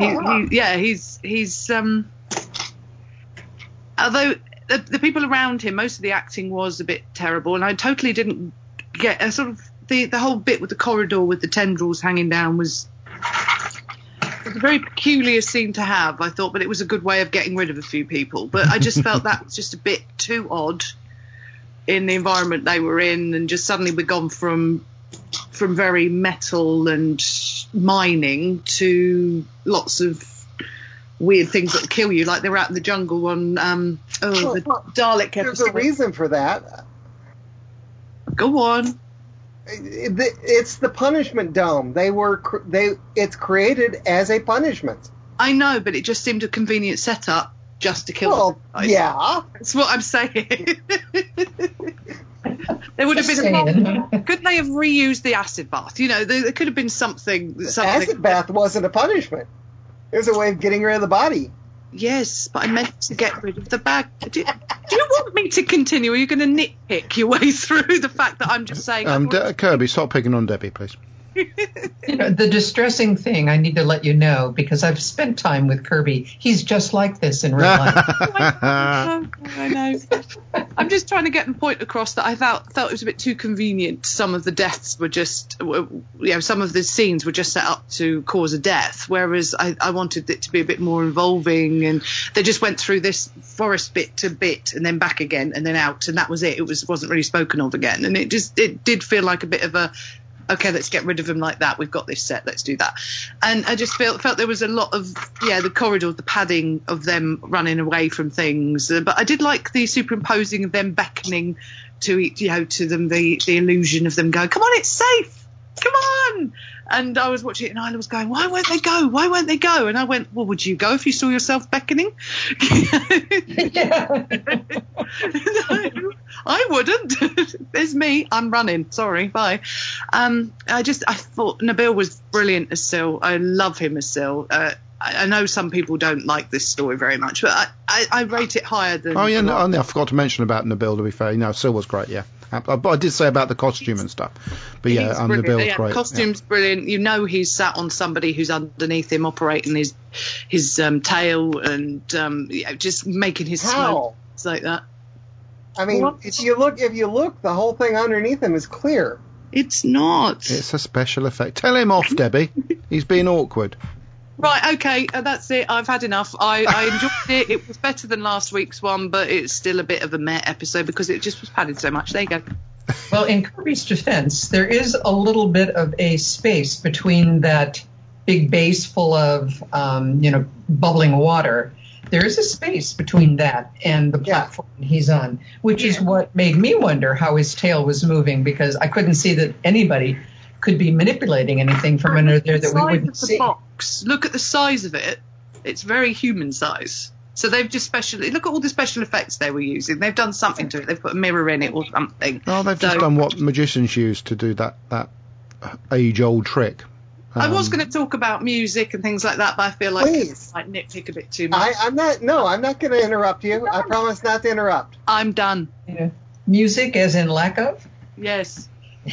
he's although the people around him, most of the acting was a bit terrible, and I totally didn't get a sort of the whole bit with the corridor with the tendrils hanging down was a very peculiar scene to have, I thought, but it was a good way of getting rid of a few people. But I just felt that was just a bit too odd in the environment they were in, and just suddenly we've gone from very metal and mining to lots of weird things that will kill you, like they were out in the jungle on the Dalek episode. There's a reason for that. Go on. It's the punishment dome. It's created as a punishment. I know, but it just seemed a convenient setup just to kill them. Yeah. That's what I'm saying. There would have been couldn't they have reused the acid bath? There could have been something. The acid bath wasn't a punishment. It was a way of getting rid of the body. Yes, but I meant to get rid of the bag. Do you want me to continue? Are you going to nitpick your way through the fact that I'm just saying... Kirby, stop picking on Debbie, please. The distressing thing, I need to let you know, because I've spent time with Kirby. He's just like this in real life. I know. I'm just trying to get the point across that I felt it was a bit too convenient. Some of the deaths were just, some of the scenes were just set up to cause a death, whereas I wanted it to be a bit more involving, and they just went through this forest bit to bit and then back again and then out, and that was it. It wasn't really spoken of again, and it did feel like a bit of a, okay, let's get rid of him like that. We've got this set. Let's do that. And I just felt there was a lot of, the corridor, the padding of them running away from things. But I did like the superimposing of them beckoning to them, the illusion of them going, come on, it's safe. Come on. And I was watching it and I was going, why won't they go? Why won't they go? And I went, well, would you go if you saw yourself beckoning? I wouldn't. There's me. I'm running. Sorry. Bye. I thought Nabil was brilliant as Syl. I love him as Syl. I know some people don't like this story very much, but I rate it higher than... Oh, yeah, I forgot to mention about Nabil, to be fair. No, Syl was great, yeah. But I did say about the costume and stuff. But yeah, Nabil's great. The costume's brilliant. You know he's sat on somebody who's underneath him operating his tail and just making his smoke like that. I mean, if you look, the whole thing underneath him is clear. It's not. It's a special effect. Tell him off, Debbie. He's being awkward. Right, okay, that's it. I've had enough. I enjoyed it. It was better than last week's one, but it's still a bit of a meh episode because it just was padded so much. There you go. Well, in Kirby's defense, there is a little bit of a space between that big base full of, bubbling water. There is a space between that and the platform he's on, which is what made me wonder how his tail was moving, because I couldn't see that anybody could be manipulating anything from under there that we wouldn't see. Box. Look at the size of it. It's very human size. So they've just look at all the special effects they were using. They've done something to it. They've put a mirror in it or something. Oh, they've just done what magicians use to do that age-old trick. I was going to talk about music and things like that, but I feel like it's like nitpick a bit too much. I'm not going to interrupt you. I promise not to interrupt. I'm done. Yeah. Music as in lack of? Yes.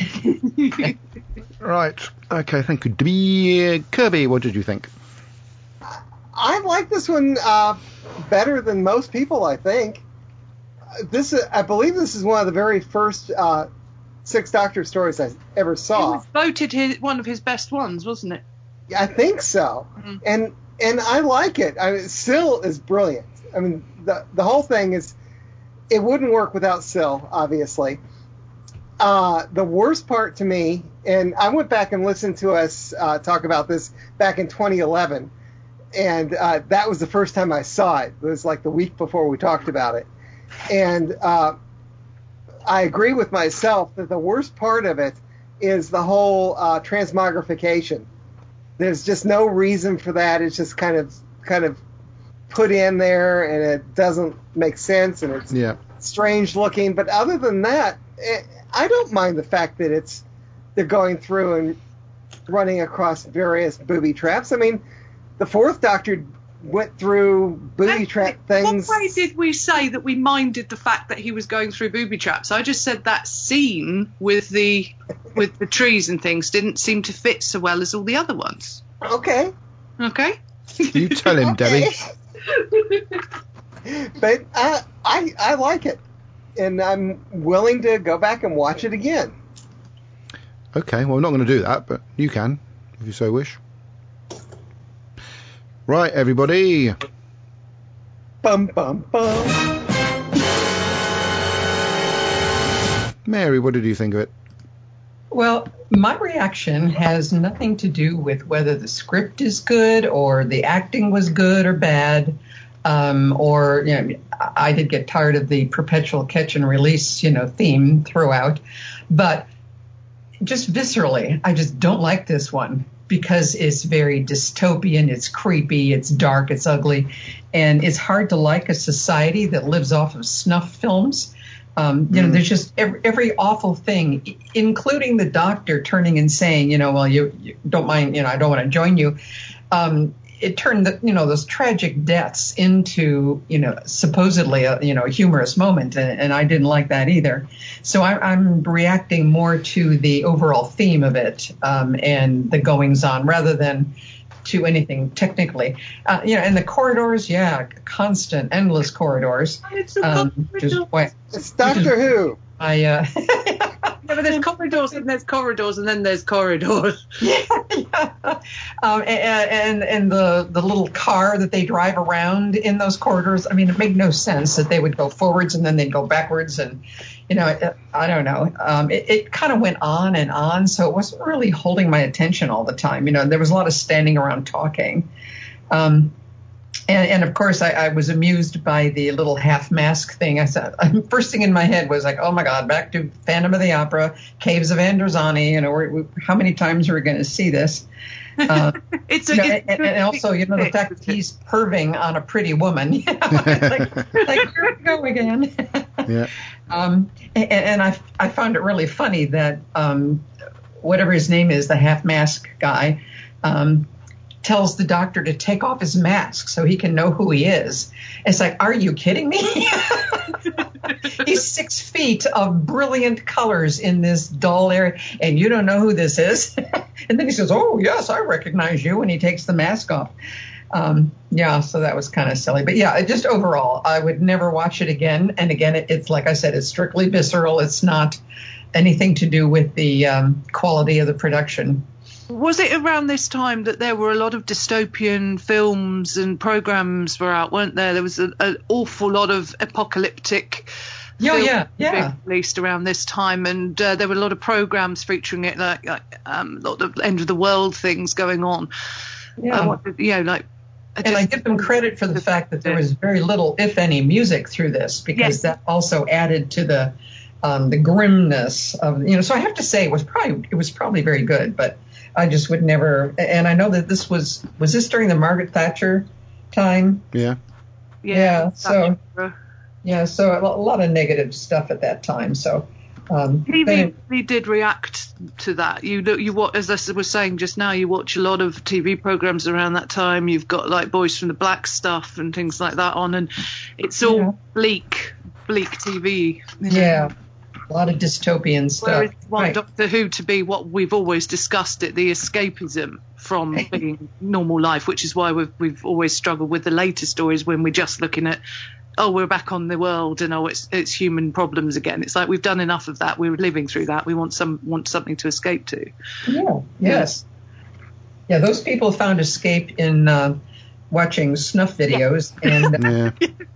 Right. Okay, thank you. Kirby, what did you think? I like this one better than most people, I think. I believe this is one of the very first Sixth Doctor stories I ever saw. It was voted one of his best ones, wasn't it? I think so. Mm-hmm. And I like it. Syl is brilliant. I mean, the whole thing is, it wouldn't work without Syl, obviously. The worst part to me, and I went back and listened to us talk about this back in 2011, and that was the first time I saw it. It was like the week before we talked about it. And I agree with myself that the worst part of it is the whole transmogrification. There's just no reason for that. It's just kind of put in there, and it doesn't make sense, and it's strange looking. But other than that, I don't mind the fact that they're going through and running across various booby traps. I mean, the Fourth Doctor went through booby trap things. What way did we say that we minded the fact that he was going through booby traps? I just said that scene with the trees and things didn't seem to fit so well as all the other ones. Okay. You tell him, Debbie. But I like it, and I'm willing to go back and watch it again. Okay, well, I'm not going to do that, but you can, if you so wish. Right, everybody. Bum, bum, bum. Mary, what did you think of it? Well, my reaction has nothing to do with whether the script is good or the acting was good or bad. I did get tired of the perpetual catch and release, theme throughout. But just viscerally, I just don't like this one because it's very dystopian, it's creepy, it's dark, it's ugly, and it's hard to like a society that lives off of snuff films. There's just every awful thing, including the Doctor turning and saying, well, you don't mind, I don't want to join you. it turned those tragic deaths into supposedly a humorous moment, and I didn't like that either. So I'm reacting more to the overall theme of it and the goings on rather than to anything technically. And the corridors, constant, endless corridors. It's Doctor Who. But there's corridors and there's corridors and then there's corridors. And the little car that they drive around in those corridors. I mean, it made no sense that they would go forwards and then they'd go backwards. And, I don't know. It kind of went on and on. So it wasn't really holding my attention all the time. There was a lot of standing around talking. And of course, I was amused by the little half mask thing. I said, first thing in my head was like, oh my God, back to Phantom of the Opera, Caves of Androzani. How many times are we going to see this? And also, the fact that he's perving on a pretty woman. like here we go again. Yeah. And I found it really funny that whatever his name is, the half mask guy, tells the doctor to take off his mask so he can know who he is. It's like, are you kidding me? He's 6 feet of brilliant colors in this dull area, and you don't know who this is? And then he says, oh, yes, I recognize you, and he takes the mask off. So that was kind of silly. But just overall, I would never watch it again. And again, it's like I said, it's strictly visceral. It's not anything to do with the quality of the production. Was it around this time that there were a lot of dystopian films and programs were out, weren't there? There was an awful lot of apocalyptic films being released around this time, and there were a lot of programs featuring it, like a lot of end of the world things going on. And I give them credit for the fact that there was very little, if any, music through this, because that also added to the grimness of So I have to say it was probably very good, but I just would never. And I know that this was this during the Margaret Thatcher time? Yeah. So a lot of negative stuff at that time. So TV did react to that. You what, as I was saying just now, you watch a lot of TV programs around that time. You've got like Boys from the Black stuff and things like that on, and it's all bleak TV. A lot of dystopian stuff. Whereas want Doctor Who to be what we've always discussed it, the escapism from being normal life, which is why we've always struggled with the later stories when we're just looking at, we're back on the world and it's human problems again. It's like we've done enough of that. We're living through that. We want something to escape to. Yes. Yeah, those people found escape in watching snuff videos and.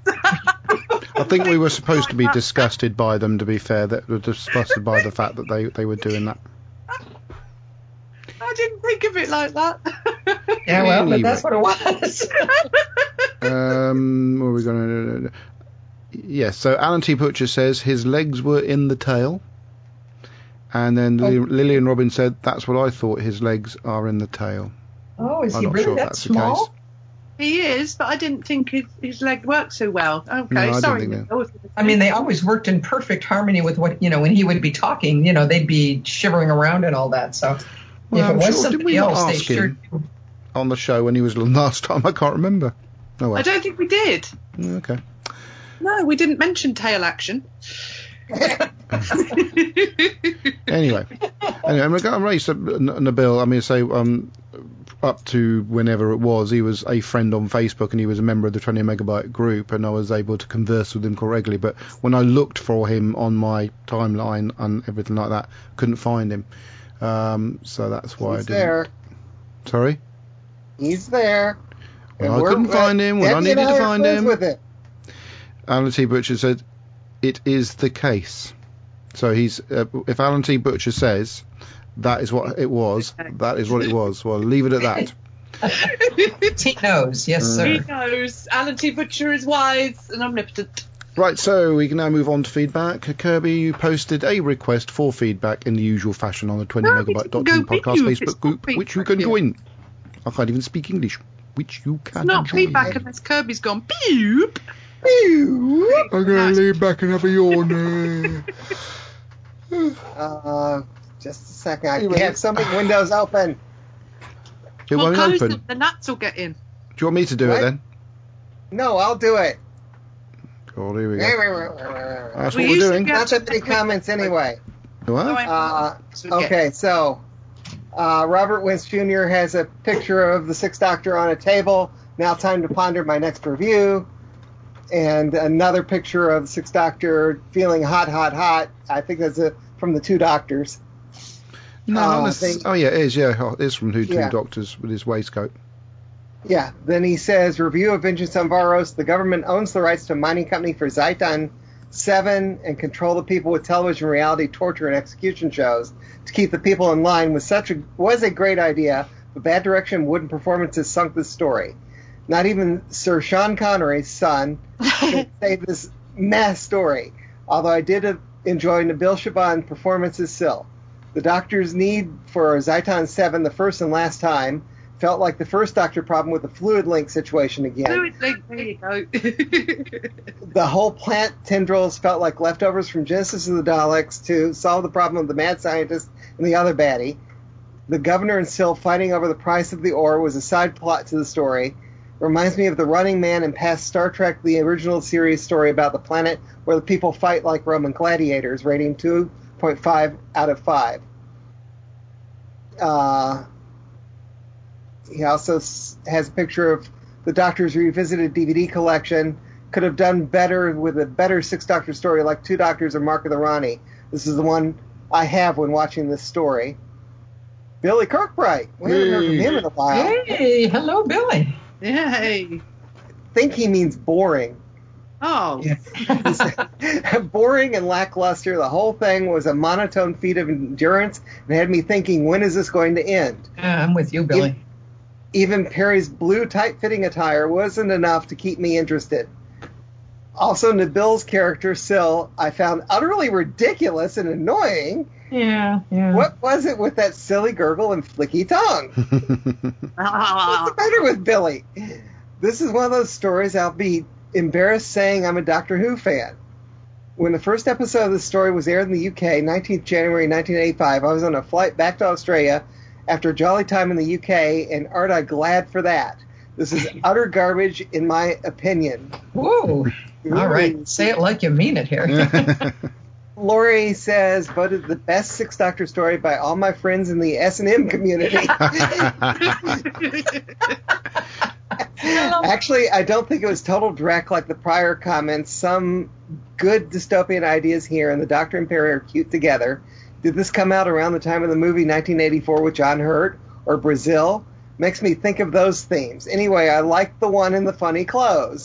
I think we were supposed to be disgusted by them, to be fair, that were disgusted by the fact that they were doing that. I didn't think of it like that. Yeah, well, but that's what it was. What are we going to do? Yes, so Alan T. Butcher says his legs were in the tail. And then Lillian Robin said, that's what I thought, his legs are in the tail. Oh, is he really that small? He is, but I didn't think his leg worked so well. Okay, no, sorry. I mean, they always worked in perfect harmony with what, when he would be talking, they'd be shivering around and all that. So if it was somebody else, they sure on the show when he was last time. I can't remember. No way. I don't think we did. Okay. No, we didn't mention tail action. Anyway, I'm going to raise Nabil. I mean, say up to whenever it was, he was a friend on Facebook and he was a member of the 20 Megabyte group, and I was able to converse with him quite regularly. But when I looked for him on my timeline and everything like that, couldn't find him. So that's why He's I didn't. There. Sorry? He's there. When I couldn't find him, when I needed to find him. With it. Alan T. Butcher said, it is the case. So he's if Alan T. Butcher says that is what it was, that is what it was. Well, leave it at that. He knows, yes, sir. He knows. Alan T. Butcher is wise and omnipotent. Right, so we can now move on to feedback. Kirby, you posted a request for feedback in the usual fashion on the 20 Megabyte podcast Facebook group, which you can go in. I can't even speak English. Which you can. It's not feedback unless Kirby's gone beep. I'm going to lean back and have a yawn. Just a second. I have something Windows open. It won't open. The nuts will get in. you want me to do it then? No, I'll do it. Cool, here we go. That's what we're doing. Not that many comments anyway. What? Okay, so Robert Wentz Jr. has a picture of the Sixth Doctor on a table. Now time to ponder my next review. And another picture of the Sixth Doctor feeling hot, hot, hot. I think that's from the Two Doctors. No, not necessarily. Oh, yeah, it is. Yeah, it is from Two Doctors with his waistcoat. Yeah. Then he says, review of Vengeance on Varos. The government owns the rights to a mining company for Zaitan 7 and control the people with television reality torture and execution shows to keep the people in line was a great idea, but bad direction, wooden performances sunk the story. Not even Sir Sean Connery's son could save this mess story, although I did enjoy Nabil Shaban's performances still. The Doctor's need for Zaitan 7 the first and last time felt like the first Doctor problem with the fluid link situation again. Fluid link, there you go. The whole plant tendrils felt like leftovers from Genesis of the Daleks to solve the problem of the mad scientist and the other baddie. The Governor and Syl fighting over the price of the ore was a side plot to the story. Reminds me of The Running Man and past Star Trek, the original series story about the planet where the people fight like Roman gladiators, rating 2.5 out of 5. He also has a picture of the Doctor's revisited DVD collection. Could have done better with a better Sixth Doctor story like Two Doctors or Mark of the Rani. This is the one I have when watching this story. Billy Kirkbright. We haven't heard from him in a while. Hey, hello, Billy. Yay. I think he means boring. Oh. Yeah. Boring and lackluster. The whole thing was a monotone feat of endurance and had me thinking, when is this going to end? I'm with you, Billy. Even Perry's blue tight-fitting attire wasn't enough to keep me interested. Also, Nabil's character, Syl, I found utterly ridiculous and annoying. Yeah. What was it with that silly gurgle and flicky tongue? What's the matter with Billy? This is one of those stories I'll be embarrassed saying I'm a Doctor Who fan. When the first episode of the story was aired in the UK, 19th January 1985, I was on a flight back to Australia after a jolly time in the UK, and aren't I glad for that? This is utter garbage, in my opinion. Whoa. All right. Say it like you mean it here. Lori says, voted the best Sixth Doctor story by all my friends in the S&M community. Actually, I don't think it was total dreck like the prior comments. Some good dystopian ideas here, and the Doctor and Perry are cute together. Did this come out around the time of the movie 1984 with John Hurt or Brazil? Makes me think of those themes. Anyway, I like the one in the funny clothes.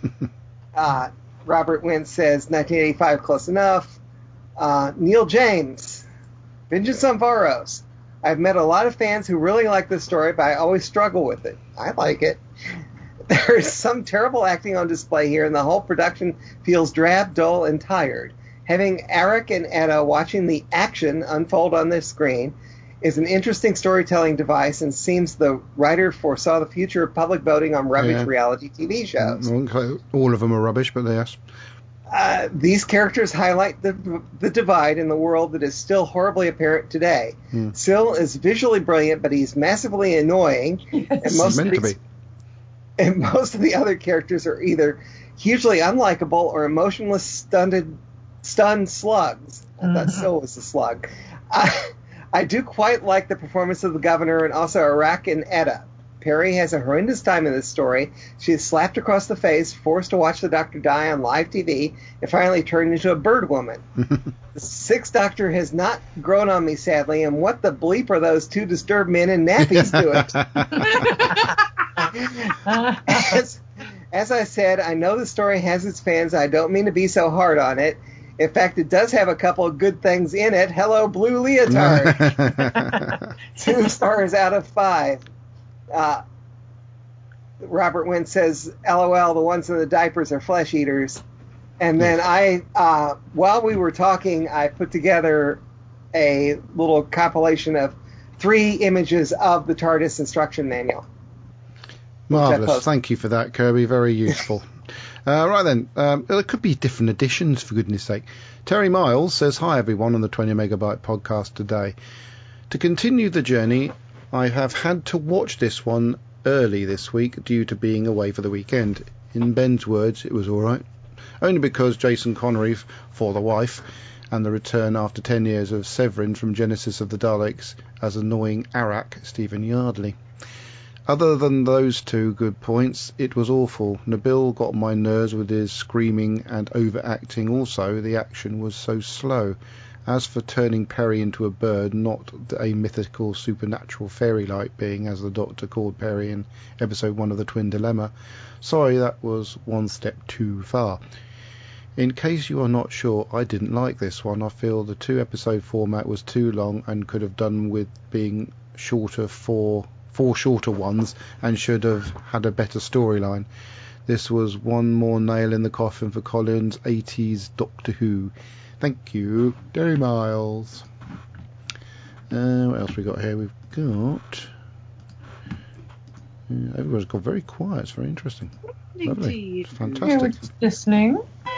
Robert Wentz says 1985 close enough. Neil James, Vengeance on Varos. I've met a lot of fans who really like this story, but I always struggle with it. I like it. There's some terrible acting on display here, and the whole production feels drab, dull, and tired. Having Arik and Etta watching the action unfold on this screen is an interesting storytelling device, and seems the writer foresaw the future of public voting on rubbish reality TV shows. All of them are rubbish, but yes. These characters highlight the divide in the world that is still horribly apparent today. Syl is visually brilliant, but he's massively annoying. Yes. And most of the other characters are either hugely unlikable or emotionless, stunned slugs. I thought Syl was a slug. I do quite like the performance of the Governor and also Arak and Etta. Perry has a horrendous time in this story. She is slapped across the face, forced to watch the Doctor die on live TV, and finally turned into a bird woman. The Sixth Doctor has not grown on me, sadly, and what the bleep are those two disturbed men in nappies doing? As I said, I know the story has its fans. I don't mean to be so hard on it. In fact, it does have a couple of good things in it. Hello, Blue Leotard. 2 stars out of 5. Robert Wentz says, LOL, the ones in the diapers are flesh eaters. And then while we were talking, I put together a little compilation of 3 images of the TARDIS instruction manual. Marvellous. Thank you for that, Kirby. Very useful. Right then, there could be different editions, for goodness sake. Terry Miles says, hi everyone on the 20 Megabyte podcast today. To continue the journey, I have had to watch this one early this week due to being away for the weekend. In Ben's words, it was alright. Only because Jason Connery for the wife, and the return after 10 years of Severin from Genesis of the Daleks as annoying Arak, Stephen Yardley. Other than those two good points, it was awful. Nabil got on my nerves with his screaming and overacting. Also, the action was so slow. As for turning Perry into a bird, not a mythical supernatural fairy-like being, as the Doctor called Perry in episode 1 of The Twin Dilemma, sorry, that was one step too far. In case you are not sure, I didn't like this one. I feel the 2-episode format was too long and could have done with being shorter, four shorter ones, and should have had a better storyline. This was one more nail in the coffin for Colin's 80s Doctor Who. Thank you, Gary Miles. What else we got here? We've got... everyone's got very quiet. It's very interesting. Lovely. It's fantastic. Yeah, we're just listening.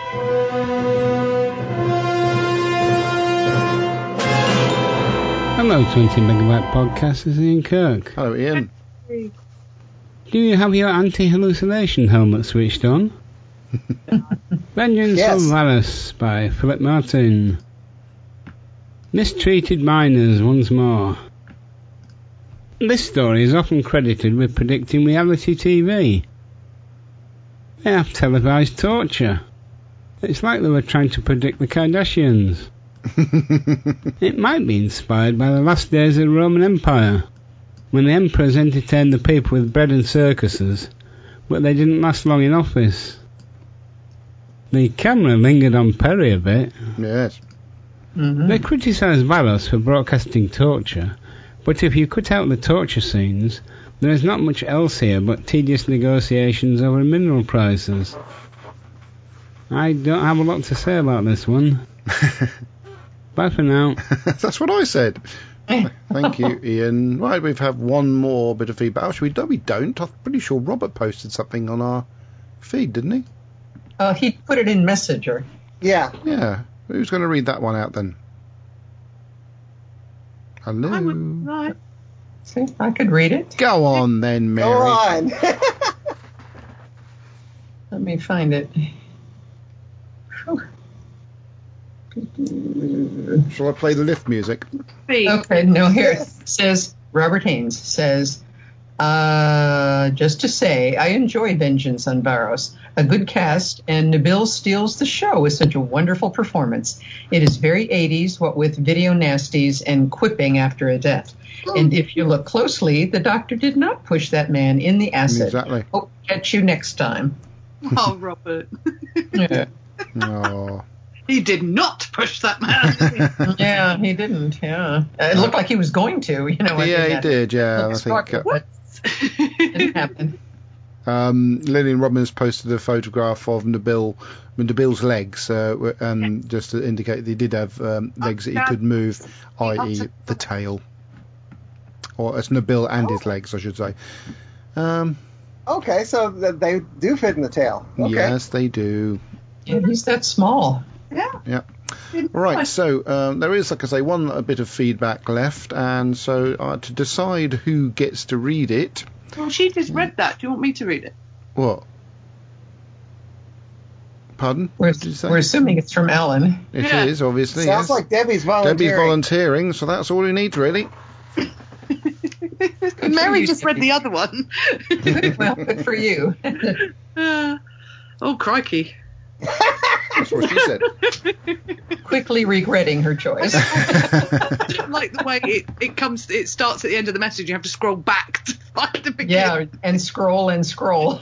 Hello, 20 Megabyte Podcast. This is Ian Kirk. Hello, Ian. Do you have your anti-hallucination helmet switched on? Vengeance of Varos by Philip Martin. Mistreated miners once more. This story is often credited with predicting reality TV. They have televised torture. It's like they were trying to predict the Kardashians. It might be inspired by the last days of the Roman Empire, when the emperors entertained the people with bread and circuses, but they didn't last long in office. The camera lingered on Perry a bit. Yes. Mm-hmm. They criticised Varos for broadcasting torture, but if you cut out the torture scenes, there is not much else here but tedious negotiations over mineral prices. I don't have a lot to say about this one. Bye for now. That's what I said. Thank you, Ian. Right, we've had one more bit of feedback. Actually, we don't. I'm pretty sure Robert posted something on our feed, didn't he? He put it in Messenger. Yeah. Yeah. Who's going to read that one out then? Hello. I would, right. See, I could read it. Go on then, Mary. Go on. Let me find it. Shall I play the lift music? Okay, no, here it says, Robert Haynes says, just to say, I enjoy Vengeance on Varos. A good cast, and Nabil steals the show with such a wonderful performance. It is very 80s, what with video nasties and quipping after a death. And if you look closely, the Doctor did not push that man in the acid. Exactly. Hope to catch you next time. Oh, Robert. Yeah. Oh. He did not push that man. Yeah, he didn't. Yeah, it looked like he was going to. Yeah, he did. Yeah, I think. But it didn't happen. Lillian Robbins posted a photograph of Nabil's legs, just to indicate that he did have legs that he could move, i.e. the tail. Or it's Nabil and his legs, I should say. Okay, so they do fit in the tail. Okay. Yes, they do. Yeah, he's that small. Yeah. Right, so there is, like I say, a bit of feedback left, and so to decide who gets to read it... Well, she just read that. Do you want me to read it? What? Pardon? We're What did you say? Assuming it's from Ellen. It is, obviously. Sounds like Debbie's volunteering. Debbie's volunteering, so that's all he needs, really. Mary just read the other one. Well, good for you. Oh, crikey. That's what she said. Quickly regretting her choice. I don't like the way it starts at the end of the message. You have to scroll back to find the beginning. Yeah, and scroll and scroll.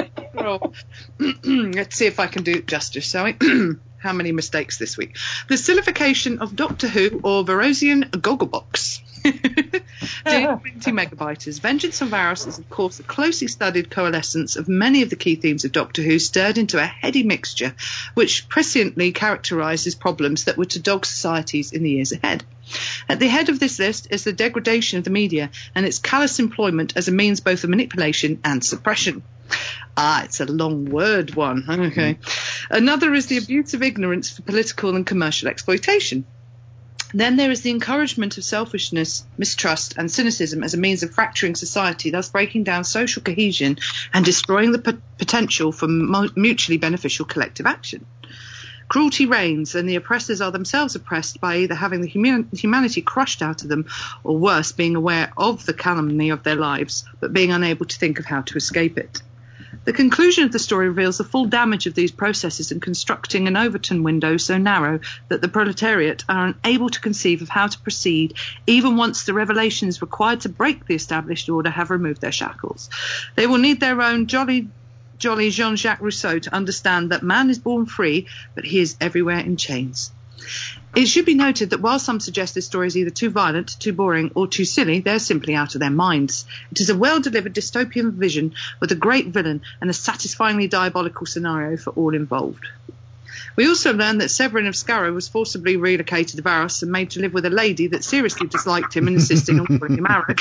Let's see if I can do it justice, shall we? How many mistakes this week? The Sillification of Doctor Who or Varosian Gogglebox. Dear 20 Megabyters, Vengeance on Varos is, of course, a closely studied coalescence of many of the key themes of Doctor Who stirred into a heady mixture which presciently characterises problems that were to dog societies in the years ahead. At the head of this list is the degradation of the media and its callous employment as a means both of manipulation and suppression. It's a long word one. Okay. Another is the abuse of ignorance for political and commercial exploitation. Then there is the encouragement of selfishness, mistrust and cynicism as a means of fracturing society, thus breaking down social cohesion and destroying the potential for mutually beneficial collective action. Cruelty reigns, and the oppressors are themselves oppressed by either having the humanity crushed out of them, or worse, being aware of the calumny of their lives, but being unable to think of how to escape it. The conclusion of the story reveals the full damage of these processes in constructing an Overton window so narrow that the proletariat are unable to conceive of how to proceed, even once the revelations required to break the established order have removed their shackles. They will need their own jolly Jean-Jacques Rousseau to understand that man is born free, but he is everywhere in chains. It should be noted that while some suggest this story is either too violent, too boring, or too silly, they're simply out of their minds. It is a well-delivered dystopian vision with a great villain and a satisfyingly diabolical scenario for all involved. We also learned that Severin of Scarrow was forcibly relocated to Varus and made to live with a lady that seriously disliked him and insisted on calling him Alaric.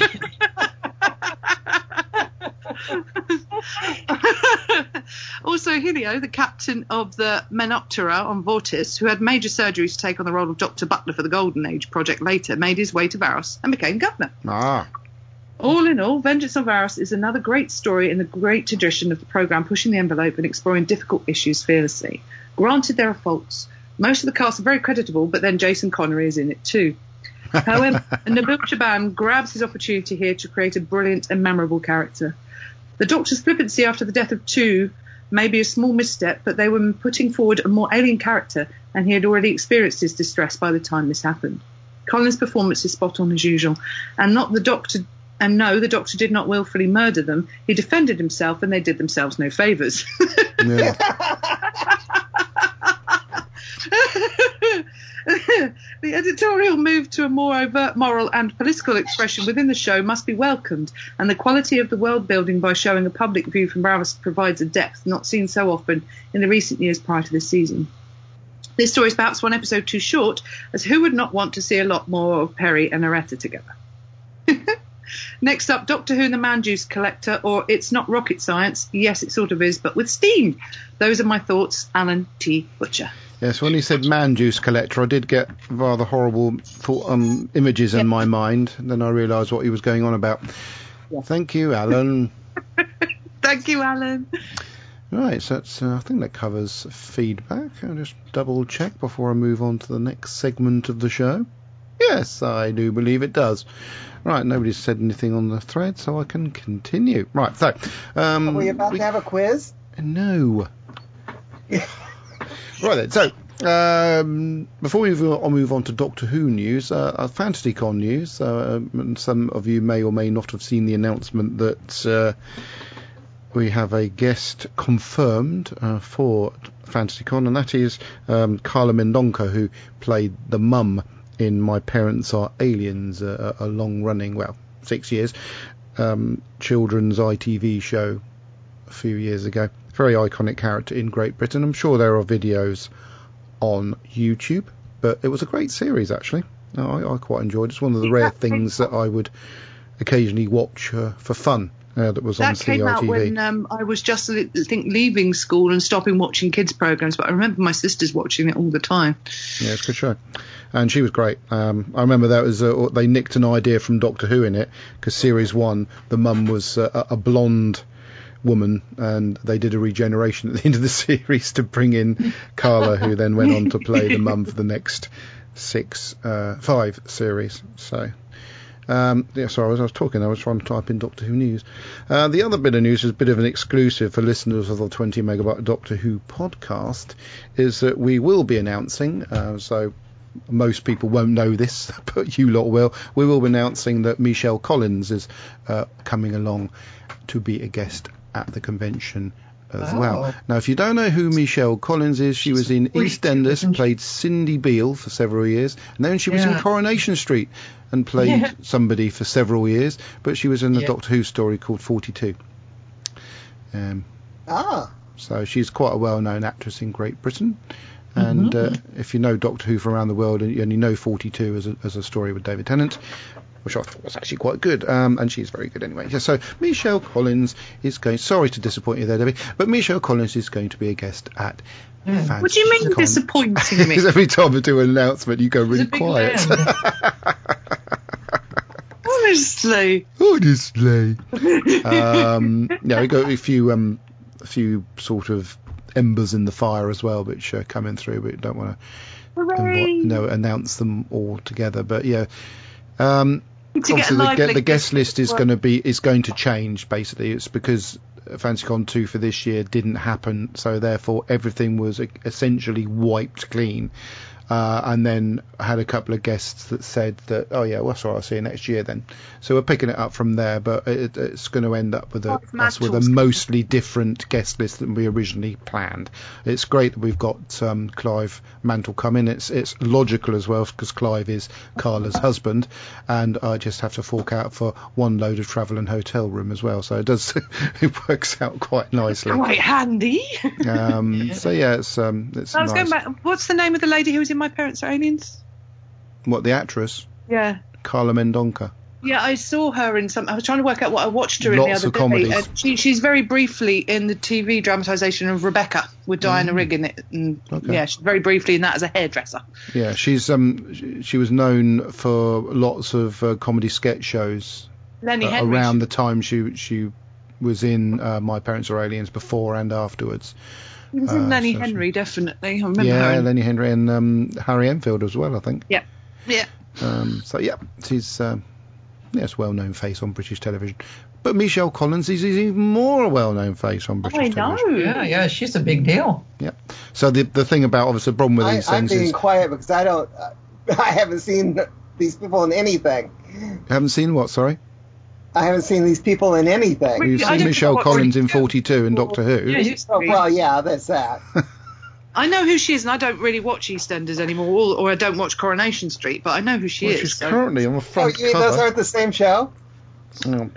Also, Hilio, the captain of the Menoptera on Vortis, who had major surgeries to take on the role of Dr. Butler for the Golden Age project later, made his way to Varus and became governor. All in all, Vengeance on Varus is another great story in the great tradition of the programme pushing the envelope and exploring difficult issues fearlessly. Granted, there are faults. Most of the cast are very creditable, but then Jason Connery is in it too. However, Nabil Shaban grabs his opportunity here to create a brilliant and memorable character. The Doctor's flippancy after the death of Tu may be a small misstep, but they were putting forward a more alien character, and he had already experienced his distress by the time this happened. Collins' performance is spot on as usual, and no, the Doctor did not willfully murder them. He defended himself, and they did themselves no favours. Yeah. The editorial move to a more overt moral and political expression within the show must be welcomed, and the quality of the world building by showing a public view from Varus provides a depth not seen so often in the recent years prior to this season. This story is perhaps one episode too short, as who would not want to see a lot more of Perry and Aretta together? Next up, Doctor Who and the Man-Juice Collector, or It's Not Rocket Science. Yes, it sort of is, but with steam. Those are my thoughts. Alan T. Butcher. Yes, when he said Man-Juice Collector, I did get rather horrible images in my mind, and then I realised what he was going on about. Yeah. Thank you, Alan. Thank you, Alan. Right, so that's, I think that covers feedback. I'll just double check before I move on to the next segment of the show. Yes, I do believe it does. Right, nobody's said anything on the thread, so I can continue. Right, so... Are we about to have a quiz? No. Right then, so before we move on to Doctor Who news, FantasyCon news, some of you may or may not have seen the announcement that we have a guest confirmed for FantasyCon, and that is Carla Mendonca, who played the mum in My Parents Are Aliens, a long-running, 6 years, children's ITV show a few years ago. Very iconic character in Great Britain. I'm sure there are videos on YouTube, but it was a great series, actually. I quite enjoyed it. It's one of the rare things that I would occasionally watch for fun. That was on CITV. That came out when I was just, leaving school and stopping watching kids' programmes, but I remember my sisters watching it all the time. Yeah, it's a good show. And she was great. I remember that was they nicked an idea from Doctor Who in it, because Series 1, the mum was a blonde woman, and they did a regeneration at the end of the series to bring in Carla, who then went on to play the mum for the next 5 series. So... sorry, I was talking. I was trying to type in Doctor Who news. The other bit of news is a bit of an exclusive for listeners of the 20 Megabyte Doctor Who podcast, is that we will be announcing, so most people won't know this, but you lot will. We will be announcing that Michelle Collins is coming along to be a guest at the convention as well. Now, if you don't know who Michelle Collins is, she was in EastEnders, played Cindy Beale for several years, and then she was in Coronation Street and played somebody for several years, but she was in a Doctor Who story called 42. So she's quite a well-known actress in Great Britain, And if you know Doctor Who from around the world, and you only know 42 as a story with David Tennant, which I thought was actually quite good, and she's very good anyway. So Michelle Collins is going. Sorry to disappoint you there, Debbie, but Michelle Collins is going to be a guest at. What do you mean disappointing me? Every time I do an announcement, you go really quiet. Honestly. Yeah, we got a few sort of embers in the fire as well, which are coming through. We don't want to announce them all together, but yeah. Obviously, the guest list is going to change. Basically, it's because FantasyCon 2 for this year didn't happen, so therefore everything was essentially wiped clean. And then I had a couple of guests that said that, oh yeah, well, sorry, I'll see you next year then. So we're picking it up from there, but it's going to end up with a mostly different guest list than we originally planned. It's great that we've got Clive Mantle come in. It's logical as well, because Clive is Carla's husband, and I just have to fork out for one load of travel and hotel room as well. So it works out quite nicely. Quite handy. So yeah, it's I was nice. Going back. What's the name of the lady who was in My Parents Are Aliens? What, the actress? Yeah. Carla Mendonca. Yeah, I saw her in some. I was trying to work out what I watched her in the other day. Comedies. She's very briefly in the TV dramatisation of Rebecca with Diana Rigg in it. And yeah, she's very briefly in that as a hairdresser. Yeah, she was known for lots of comedy sketch shows. Lenny Henry. Around the time she was in My Parents Are Aliens, before and afterwards. He was in Lenny Henry, definitely. I remember her. Yeah, Lenny Henry and Harry Enfield as well, I think. Yeah. Yeah. So yeah, she's a well-known face on British television. But Michelle Collins is even more a well-known face on British television. Yeah, she's a big deal. Yeah. So the thing about, obviously, the problem with these things is... I'm being quiet because I haven't seen these people in anything. You haven't seen what, sorry? I haven't seen these people in anything. You've seen Michelle Collins in 42 and Doctor Who. Yeah, well, yeah, that's that. I know who she is, and I don't really watch EastEnders anymore, or I don't watch Coronation Street, but I know who she is. She's currently on the front cover. Those aren't the same show? Oh.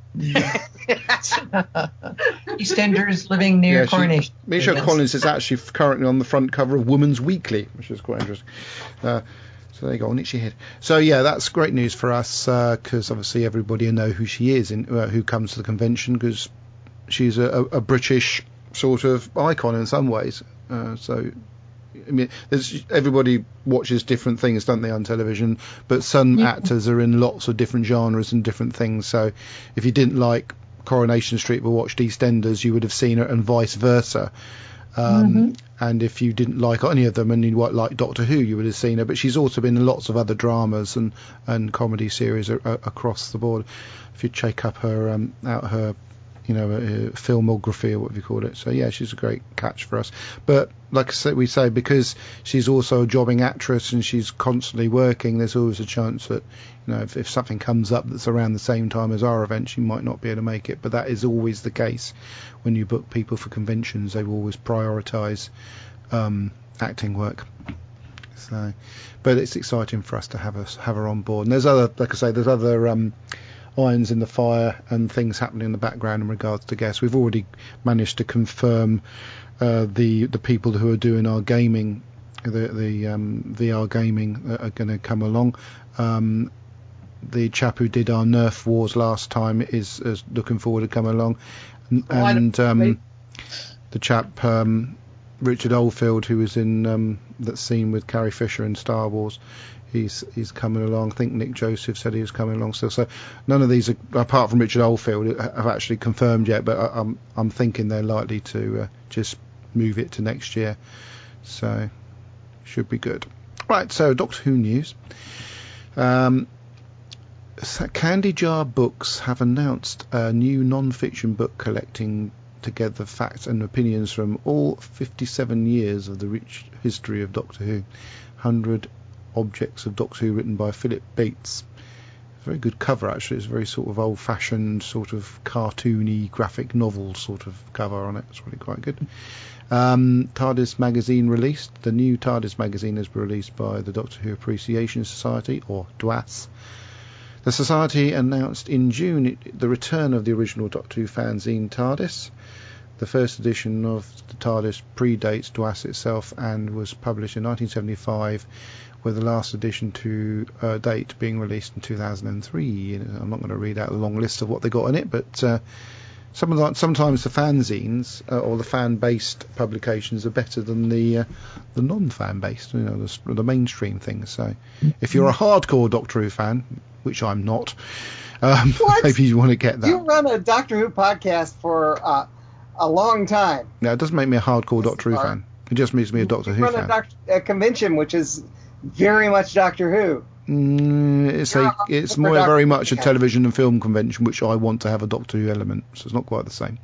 EastEnders living near Coronation. Michelle Collins is actually currently on the front cover of Woman's Weekly, which is quite interesting. So there you go, on itchy head. So yeah, that's great news for us, because obviously everybody will know who she is, who comes to the convention, because she's a British sort of icon in some ways. So I mean, everybody watches different things, don't they, on television? But some actors are in lots of different genres and different things. So if you didn't like Coronation Street but watched EastEnders, you would have seen her, and vice versa. And if you didn't like any of them and you like Doctor Who, you would have seen her. But she's also been in lots of other dramas and comedy series across the board. If you check up her her filmography, or whatever you call it. So yeah, she's a great catch for us. But like I said, we say, because she's also a jobbing actress and she's constantly working, there's always a chance that, if something comes up that's around the same time as our event, she might not be able to make it. But that is always the case when you book people for conventions. They will always prioritise acting work. So, but it's exciting for us to have her on board. And there's other, like I say, there's other irons in the fire and things happening in the background in regards to guests. We've already managed to confirm the people who are doing our gaming, the VR gaming, are going to come along. The chap who did our Nerf Wars last time is looking forward to come along, and the chap Richard Oldfield, who was in that scene with Carrie Fisher in Star Wars, he's coming along. I think Nick Joseph said he was coming along still. So none of these, apart from Richard Oldfield, have actually confirmed yet. But I'm thinking they're likely to just move it to next year. So should be good. Right. So Doctor Who news. Candy Jar Books have announced a new non-fiction book collecting together facts and opinions from all 57 years of the rich history of Doctor Who. 100 Objects of Doctor Who, written by Philip Bates. Very good cover, actually. It's a very sort of old-fashioned, sort of cartoony, graphic novel sort of cover on it. It's really quite good. TARDIS magazine released. The new TARDIS magazine has been released by the Doctor Who Appreciation Society, or DWAS. The Society announced in June the return of the original Doctor Who fanzine TARDIS, The first edition of the TARDIS predates DWAS itself and was published in 1975, with the last edition to date being released in 2003. I'm not going to read out a long list of what they got in it, but sometimes the fanzines or the fan-based publications are better than the non-fan-based, the mainstream things. So if you're a hardcore Doctor Who fan, which I'm not, maybe you want to get that. You run a Doctor Who podcast for a long time. No, it doesn't make me a hardcore Doctor Who fan. It just makes me a Doctor Who fan. You run a convention which is very much Doctor Who. It's more very much a television and film convention, which I want to have a Doctor Who element, so it's not quite the same.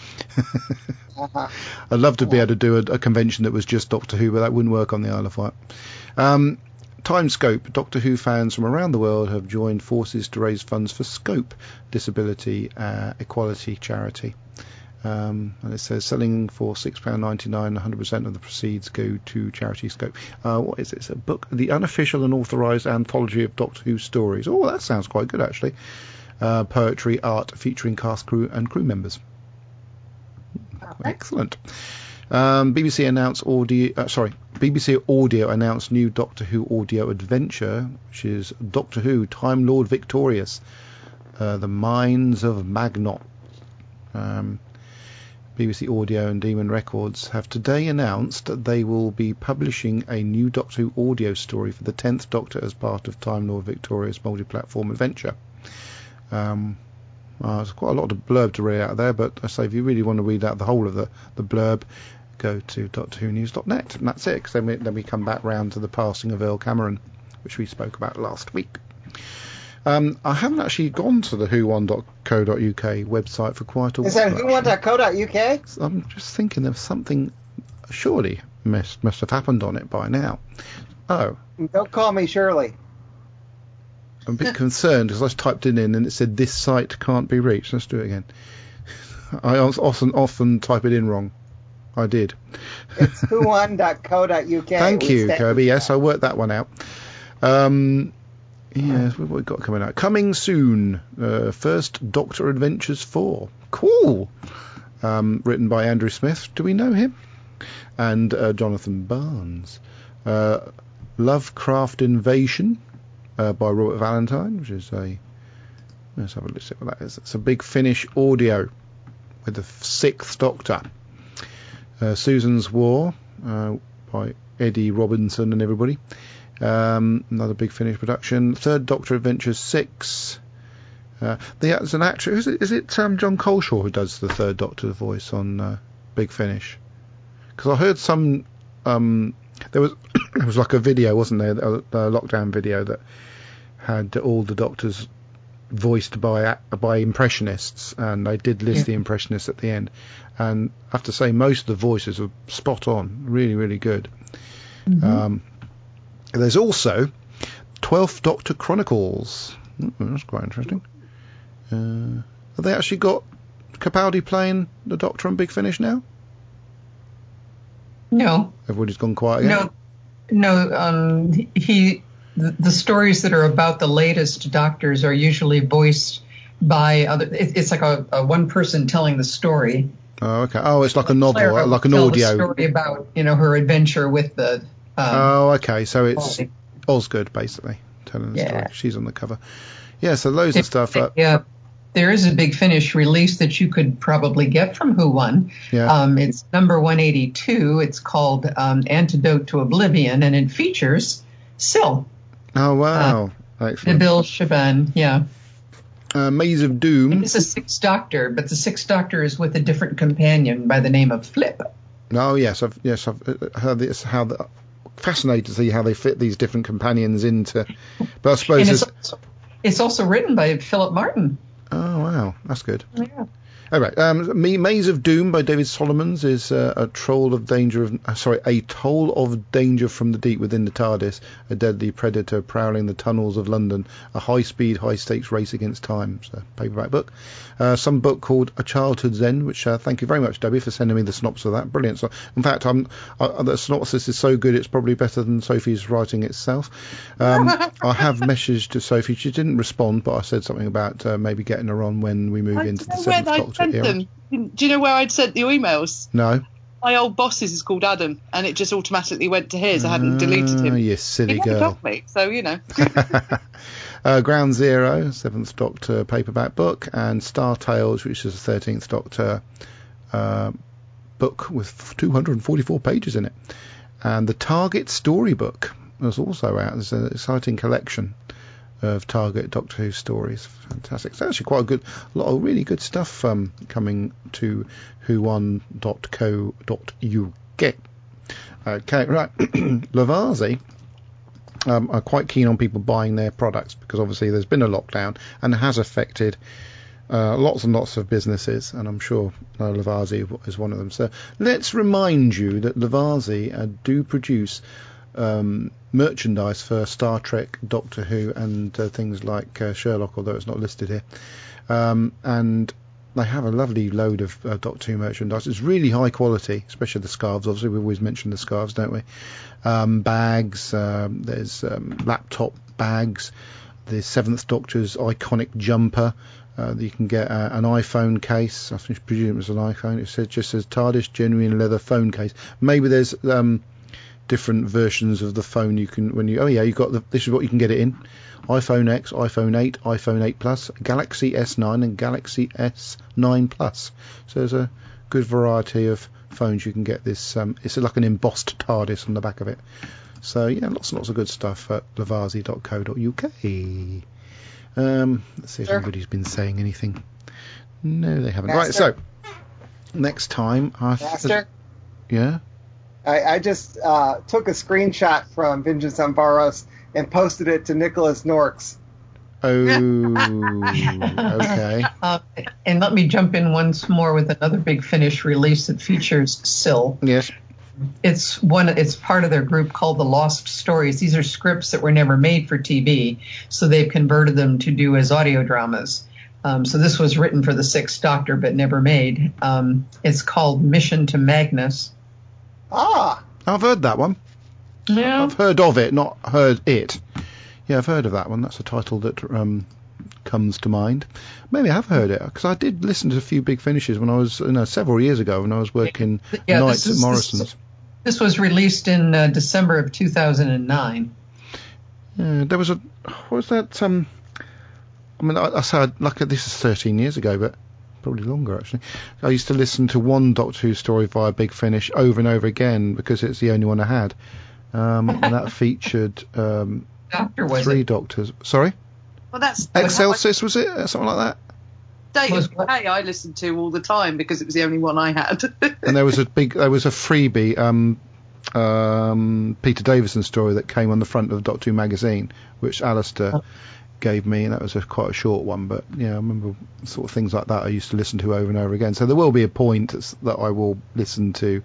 I'd love to be able to do a convention that was just Doctor Who, but that wouldn't work on the Isle of Wight. Timescope. Doctor Who fans from around the world have joined forces to raise funds for Scope, disability equality charity. And it says selling for £6.99, 100% of the proceeds go to charity Scope. What is it? It's a book, the unofficial and authorised anthology of Doctor Who stories. Oh, that sounds quite good, actually. Poetry, art, featuring cast, crew and crew members. Excellent. BBC Audio announced new Doctor Who audio adventure, which is Doctor Who Time Lord Victorious, The Mines of Magnot. BBC Audio and Demon Records have today announced that they will be publishing a new Doctor Who audio story for the 10th Doctor as part of Time Lord Victorious multi-platform adventure. There's quite a lot of blurb to read out there, but I say if you really want to read out the whole of the blurb, go to DoctorWhoNews.net, and that's it, because then we come back round to the passing of Earl Cameron, which we spoke about last week. I haven't actually gone to the whon.co.uk website for quite a while. Is that whon.co.uk? I'm just thinking there was something surely must have happened on it by now. Oh. Don't call me Shirley. I'm a bit concerned because I typed it in and it said this site can't be reached. Let's do it again. I often type it in wrong. I did. It's whon.co.uk. Thank you, Kirby. Yes, I worked that one out. Yes, what have we got coming out? Coming soon. First Doctor Adventures 4. Cool. Written by Andrew Smith. Do we know him? And Jonathan Barnes. Lovecraft Invasion by Robert Valentine, which is let's have a look at what that is. It's a Big Finish audio with the 6th Doctor. Susan's War by Eddie Robinson and everybody. Another Big Finish production. Third Doctor Adventures 6. There's an actor. Is it John Coleshaw who does the Third Doctor voice on Big Finish? Because I heard some. There was like a video, wasn't there? A lockdown video that had all the Doctors voiced by impressionists, and they did list the impressionists at the end. And I have to say, most of the voices are spot on, really, really good. Mm-hmm. There's also 12th Doctor Chronicles. That's quite interesting. Have they actually got Capaldi playing the Doctor on Big Finish now? No. Everybody's gone quiet again? No. The stories that are about the latest Doctors are usually voiced by other. It's like a one person telling the story. Oh, okay. Oh, it's like a novel, Clara like an tell audio. The story about her adventure with the. Okay. So it's Osgood basically telling the story. She's on the cover. Yeah. So loads of stuff. Yeah. There is a Big Finish release that you could probably get from Who Won. Yeah. It's number 182. It's called Antidote to Oblivion, and it features Syl. Oh, wow. Excellent. Nabil Shaban, yeah. Maze of Doom. It's a 6th Doctor, but the 6th Doctor is with a different companion by the name of Flip. Oh, yes. I've heard this, fascinated to see how they fit these different companions into. But I suppose it's also written by Philip Martin. Oh, wow. That's good. Yeah. All right. Maze of Doom by David Solomons is a toll of danger from the deep within the TARDIS, a deadly predator prowling the tunnels of London, a high-speed, high-stakes race against time. It's a paperback book. Some book called A Childhood's End, which thank you very much, Debbie, for sending me the synopsis of that. Brilliant. So, in fact, the synopsis is so good it's probably better than Sophie's writing itself. I have messaged to Sophie. She didn't respond, but I said something about maybe getting her on when we move into the 7th Doctor. to hear. Do you know where I'd sent the emails? No. My old boss's is called Adam, and it just automatically went to his. I hadn't deleted him. You silly he never girl. told me, so you know. Ground Zero, 7th Doctor paperback book, and Star Tales, which is a 13th Doctor book with 244 pages in it. And the Target storybook is also out. There's an exciting collection of Target Doctor Who stories. Fantastic. It's actually quite a lot of really good stuff coming to whon.co.uk. Okay, right. Lovarzi are quite keen on people buying their products because obviously there's been a lockdown and it has affected lots and lots of businesses, and I'm sure Lovarzi is one of them. So let's remind you that Lovarzi do produce merchandise for Star Trek, Doctor Who, and things like Sherlock, although it's not listed here. And they have a lovely load of Doctor Who merchandise. It's really high quality, especially the scarves. Obviously, we always mention the scarves, don't we? Bags, there's laptop bags, the 7th Doctor's iconic jumper. You can get an iPhone case. I presume it's an iPhone. It just says TARDIS genuine leather phone case. Maybe there's different versions of the phone you can you've got this is what you can get it in: iPhone X, iPhone 8, iPhone 8 Plus, Galaxy S9 and Galaxy S9 Plus. So there's a good variety of phones you can get this. It's like an embossed TARDIS on the back of it. So yeah, lots and lots of good stuff at lovarzi.co.uk. Let's see if anybody's been saying anything. No, they haven't. Master? Right, so next time Master? Yeah. I just took a screenshot from Vengeance on Varos and posted it to Nicholas Norks. Oh, okay. And let me jump in once more with another Big Finish release that features Syl. Yes. It's part of their group called the Lost Stories. These are scripts that were never made for TV, so they've converted them to do as audio dramas. So this was written for the 6th Doctor, but never made. It's called Mission to Magnus. Ah, I've heard that one. Yeah. I've heard of it, not heard it. Yeah, I've heard of that one. That's a title that comes to mind. Maybe I have heard it, because I did listen to a few Big Finishes when I was, several years ago when I was working nights at Morrison's. This was released in December of 2009. There was what was that? I said, this is 13 years ago, but probably longer actually. I used to listen to one Doctor Who story via Big Finish over and over again because it's the only one I had. And that featured Doctor, was 3 it? Doctors. Sorry? Well, that's Excelsis, was it? Something like that? State of Decay I listened to all the time because it was the only one I had. And there was a freebie, Peter Davison story that came on the front of Doctor Who magazine, which Alistair gave me, and that was quite a short one, but yeah, I remember sort of things like that I used to listen to over and over again. So there will be a point that I will listen to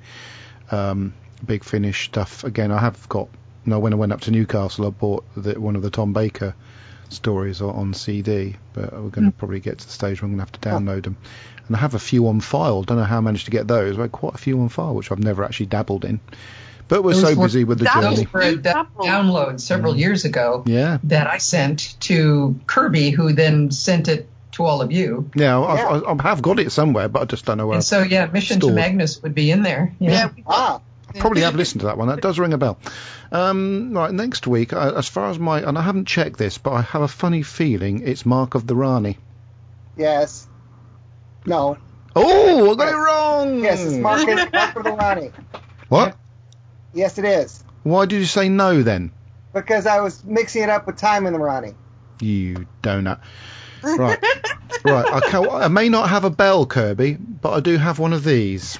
Big Finish stuff again. I have got, when I went up to Newcastle, I bought one of the Tom Baker stories on CD, but we're going to probably get to the stage where I'm going to have to download them. And I have a few on file. Don't know how I managed to get those. I had quite a few on file, which I've never actually dabbled in. But we're so busy with the journey. For a download several years ago that I sent to Kirby, who then sent it to all of you. Yeah, I have got it somewhere, but I just don't know where. And so, Mission to Magnus would be in there. Yeah. Probably have listened to that one. That does ring a bell. Right, next week, as far as and I haven't checked this, but I have a funny feeling it's Mark of the Rani. Yes. No. Oh, I got it wrong. Yes, it's Mark of the Rani. What? Yes, it is. Why did you say no then? Because I was mixing it up with Time in the Rani. You donut. Right. Right. I may not have a bell, Kirby, but I do have one of these.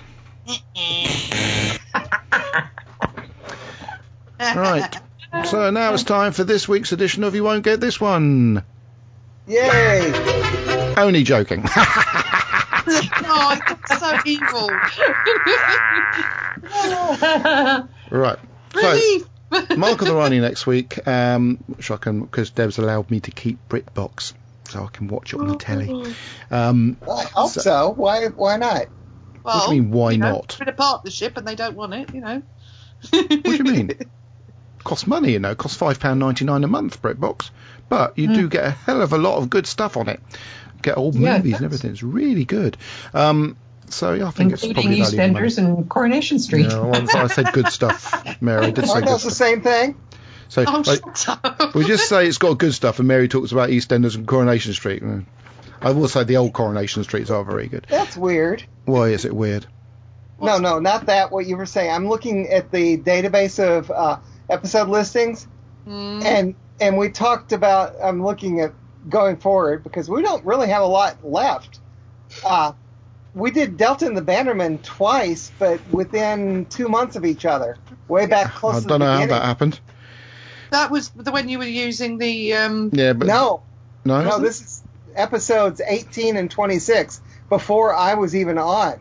Right. So now it's time for this week's edition of You Won't Get This One. Yay! Only joking. Oh, it's so evil. Right. So, Mark of the Rani next week, which I can, because Deb's allowed me to keep BritBox, so I can watch it on the telly. I hope so. Why not? Well, what do you mean, why not? It's been a partnership and they don't want it, What do you mean? costs money, it costs £5.99 a month, BritBox, but you do get a hell of a lot of good stuff on it. Get old movies and everything. It's really good. So I think it's probably including EastEnders and Coronation Street. Yeah, I said good stuff, Mary. I did say good stuff. That's the same thing. So we just say it's got good stuff, and Mary talks about EastEnders and Coronation Street. I will say the old Coronation Streets are very good. That's weird. Why is it weird? No, not that. What you were saying. I'm looking at the database of episode listings, and we talked about. I'm looking at going forward because we don't really have a lot left. We did Delta and the Bannermen twice, but within 2 months of each other, way back close to the beginning. I don't know how that happened. That was when you were using the... Yeah, but... No, this is episodes 18 and 26, before I was even on.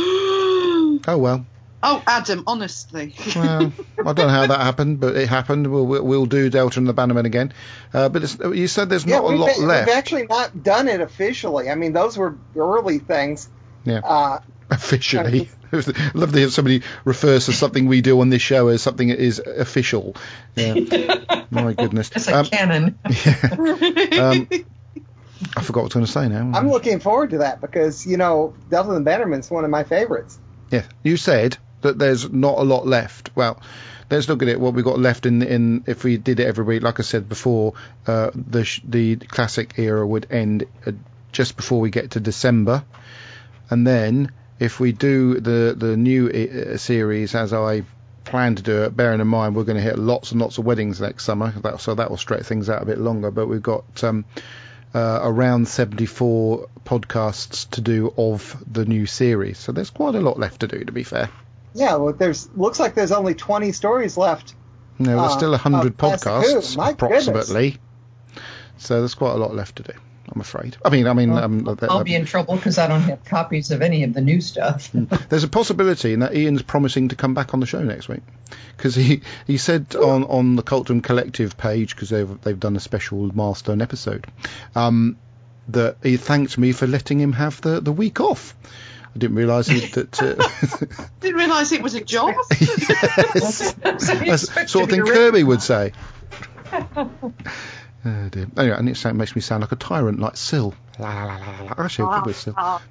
Oh, well. Oh, Adam, honestly. Well, I don't know how that happened, but it happened. We'll do Delta and the Bannermen again. But you said there's not a lot left. We've actually not done it officially. I mean, those were early things. Yeah. Officially. I love that somebody refers to something we do on this show as something that is official. Yeah. My goodness. It's a canon. Yeah. I forgot what I was going to say now. I'm looking forward to that because, Delta and the Bannermen is one of my favorites. Yeah. You said that there's not a lot left. Well, let's look at it. What we got left in if we did it every week. Like I said before, the classic era would end just before we get to December, and then if we do the new series as I plan to do it, bearing in mind we're going to hit lots and lots of weddings next summer, so that will stretch things out a bit longer. But we've got around 74 podcasts to do of the new series, so there's quite a lot left to do, to be fair. Yeah, well, looks like there's only 20 stories left. No, there's still 100 podcasts approximately. Goodness. So there's quite a lot left to do, I'm afraid. I'll be in trouble because I don't have copies of any of the new stuff. There's a possibility that Ian's promising to come back on the show next week, because he said on the Cultdom Collective page, because they've done a special milestone episode, that he thanked me for letting him have the week off. I didn't realise that. Didn't realise it was a job. Yes. That's the sort of thing Kirby would say. Oh dear. Anyway, and it makes me sound like a tyrant, like Syl. Actually, I could be Syl. Are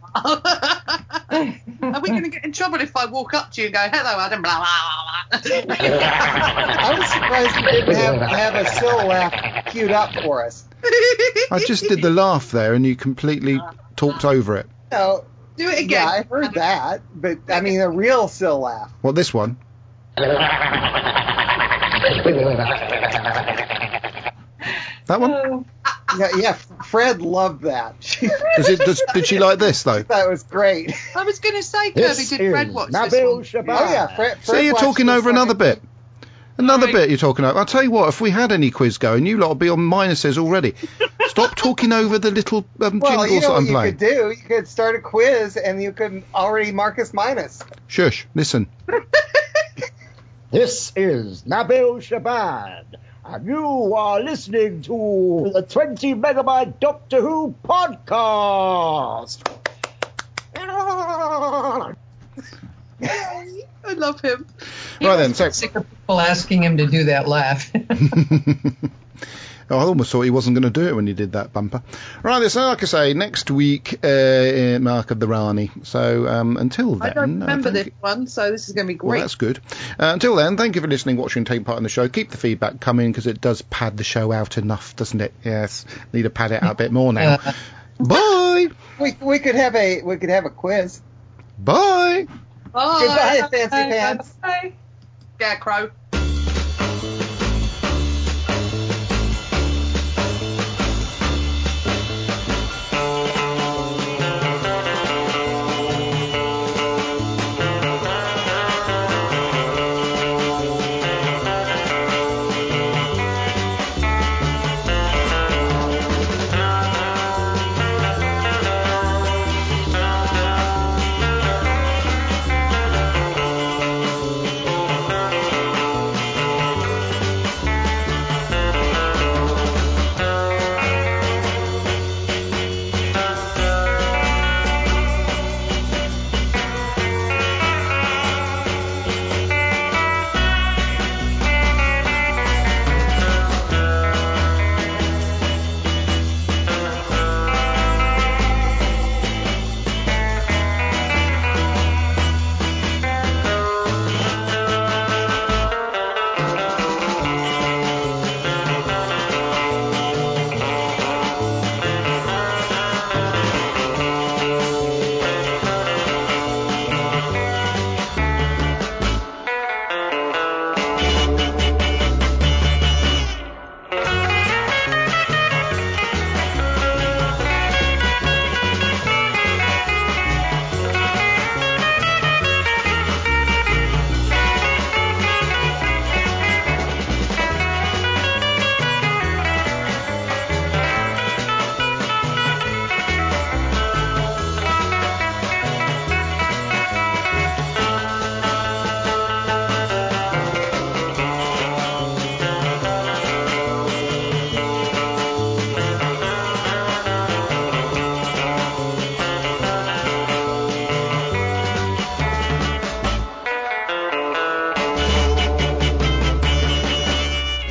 we going to get in trouble if I walk up to you and go, "Hello, Adam"? Blah, blah, blah. I was surprised you didn't have a Syl laugh queued up for us. I just did the laugh there, and you completely talked over it. No. Do it again. Yeah, I heard that, but I mean a real Syl laugh. What, this one? That one? Yeah, Fred loved that. Did she like this, though? That was great. I was going to say, Kirby, did Fred watch this one? Oh, yeah, Fred so you're talking over another bit. Another bit you're talking over. I'll tell you what, if we had any quiz going, you lot would be on minuses already. Stop talking over the little jingles that I'm playing. You could do? You could start a quiz and you could already mark us minus. Shush, listen. This is Nabil Shabad, and you are listening to the 20 Megabyte Doctor Who podcast. I love him. Right then, so sick of people asking him to do that laugh. I almost thought he wasn't going to do it when he did that bumper. Right, so like I say, next week, Mark of the Rani. So until then... I don't remember this one, so this is going to be great. Well, that's good. Until then, thank you for listening, watching, and taking part in the show. Keep the feedback coming, because it does pad the show out enough, doesn't it? Yes, need to pad it out a bit more now. Bye! We could have a quiz. Bye! Bye! Goodbye, Fancy Pants. Bye! Scarecrow.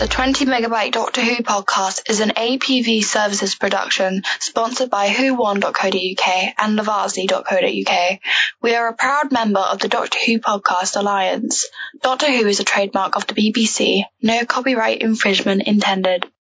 The 20 Megabyte Doctor Who podcast is an APV Services production sponsored by whowon.co.uk and Lovarzi.co.uk. We are a proud member of the Doctor Who Podcast Alliance. Doctor Who is a trademark of the BBC. No copyright infringement intended.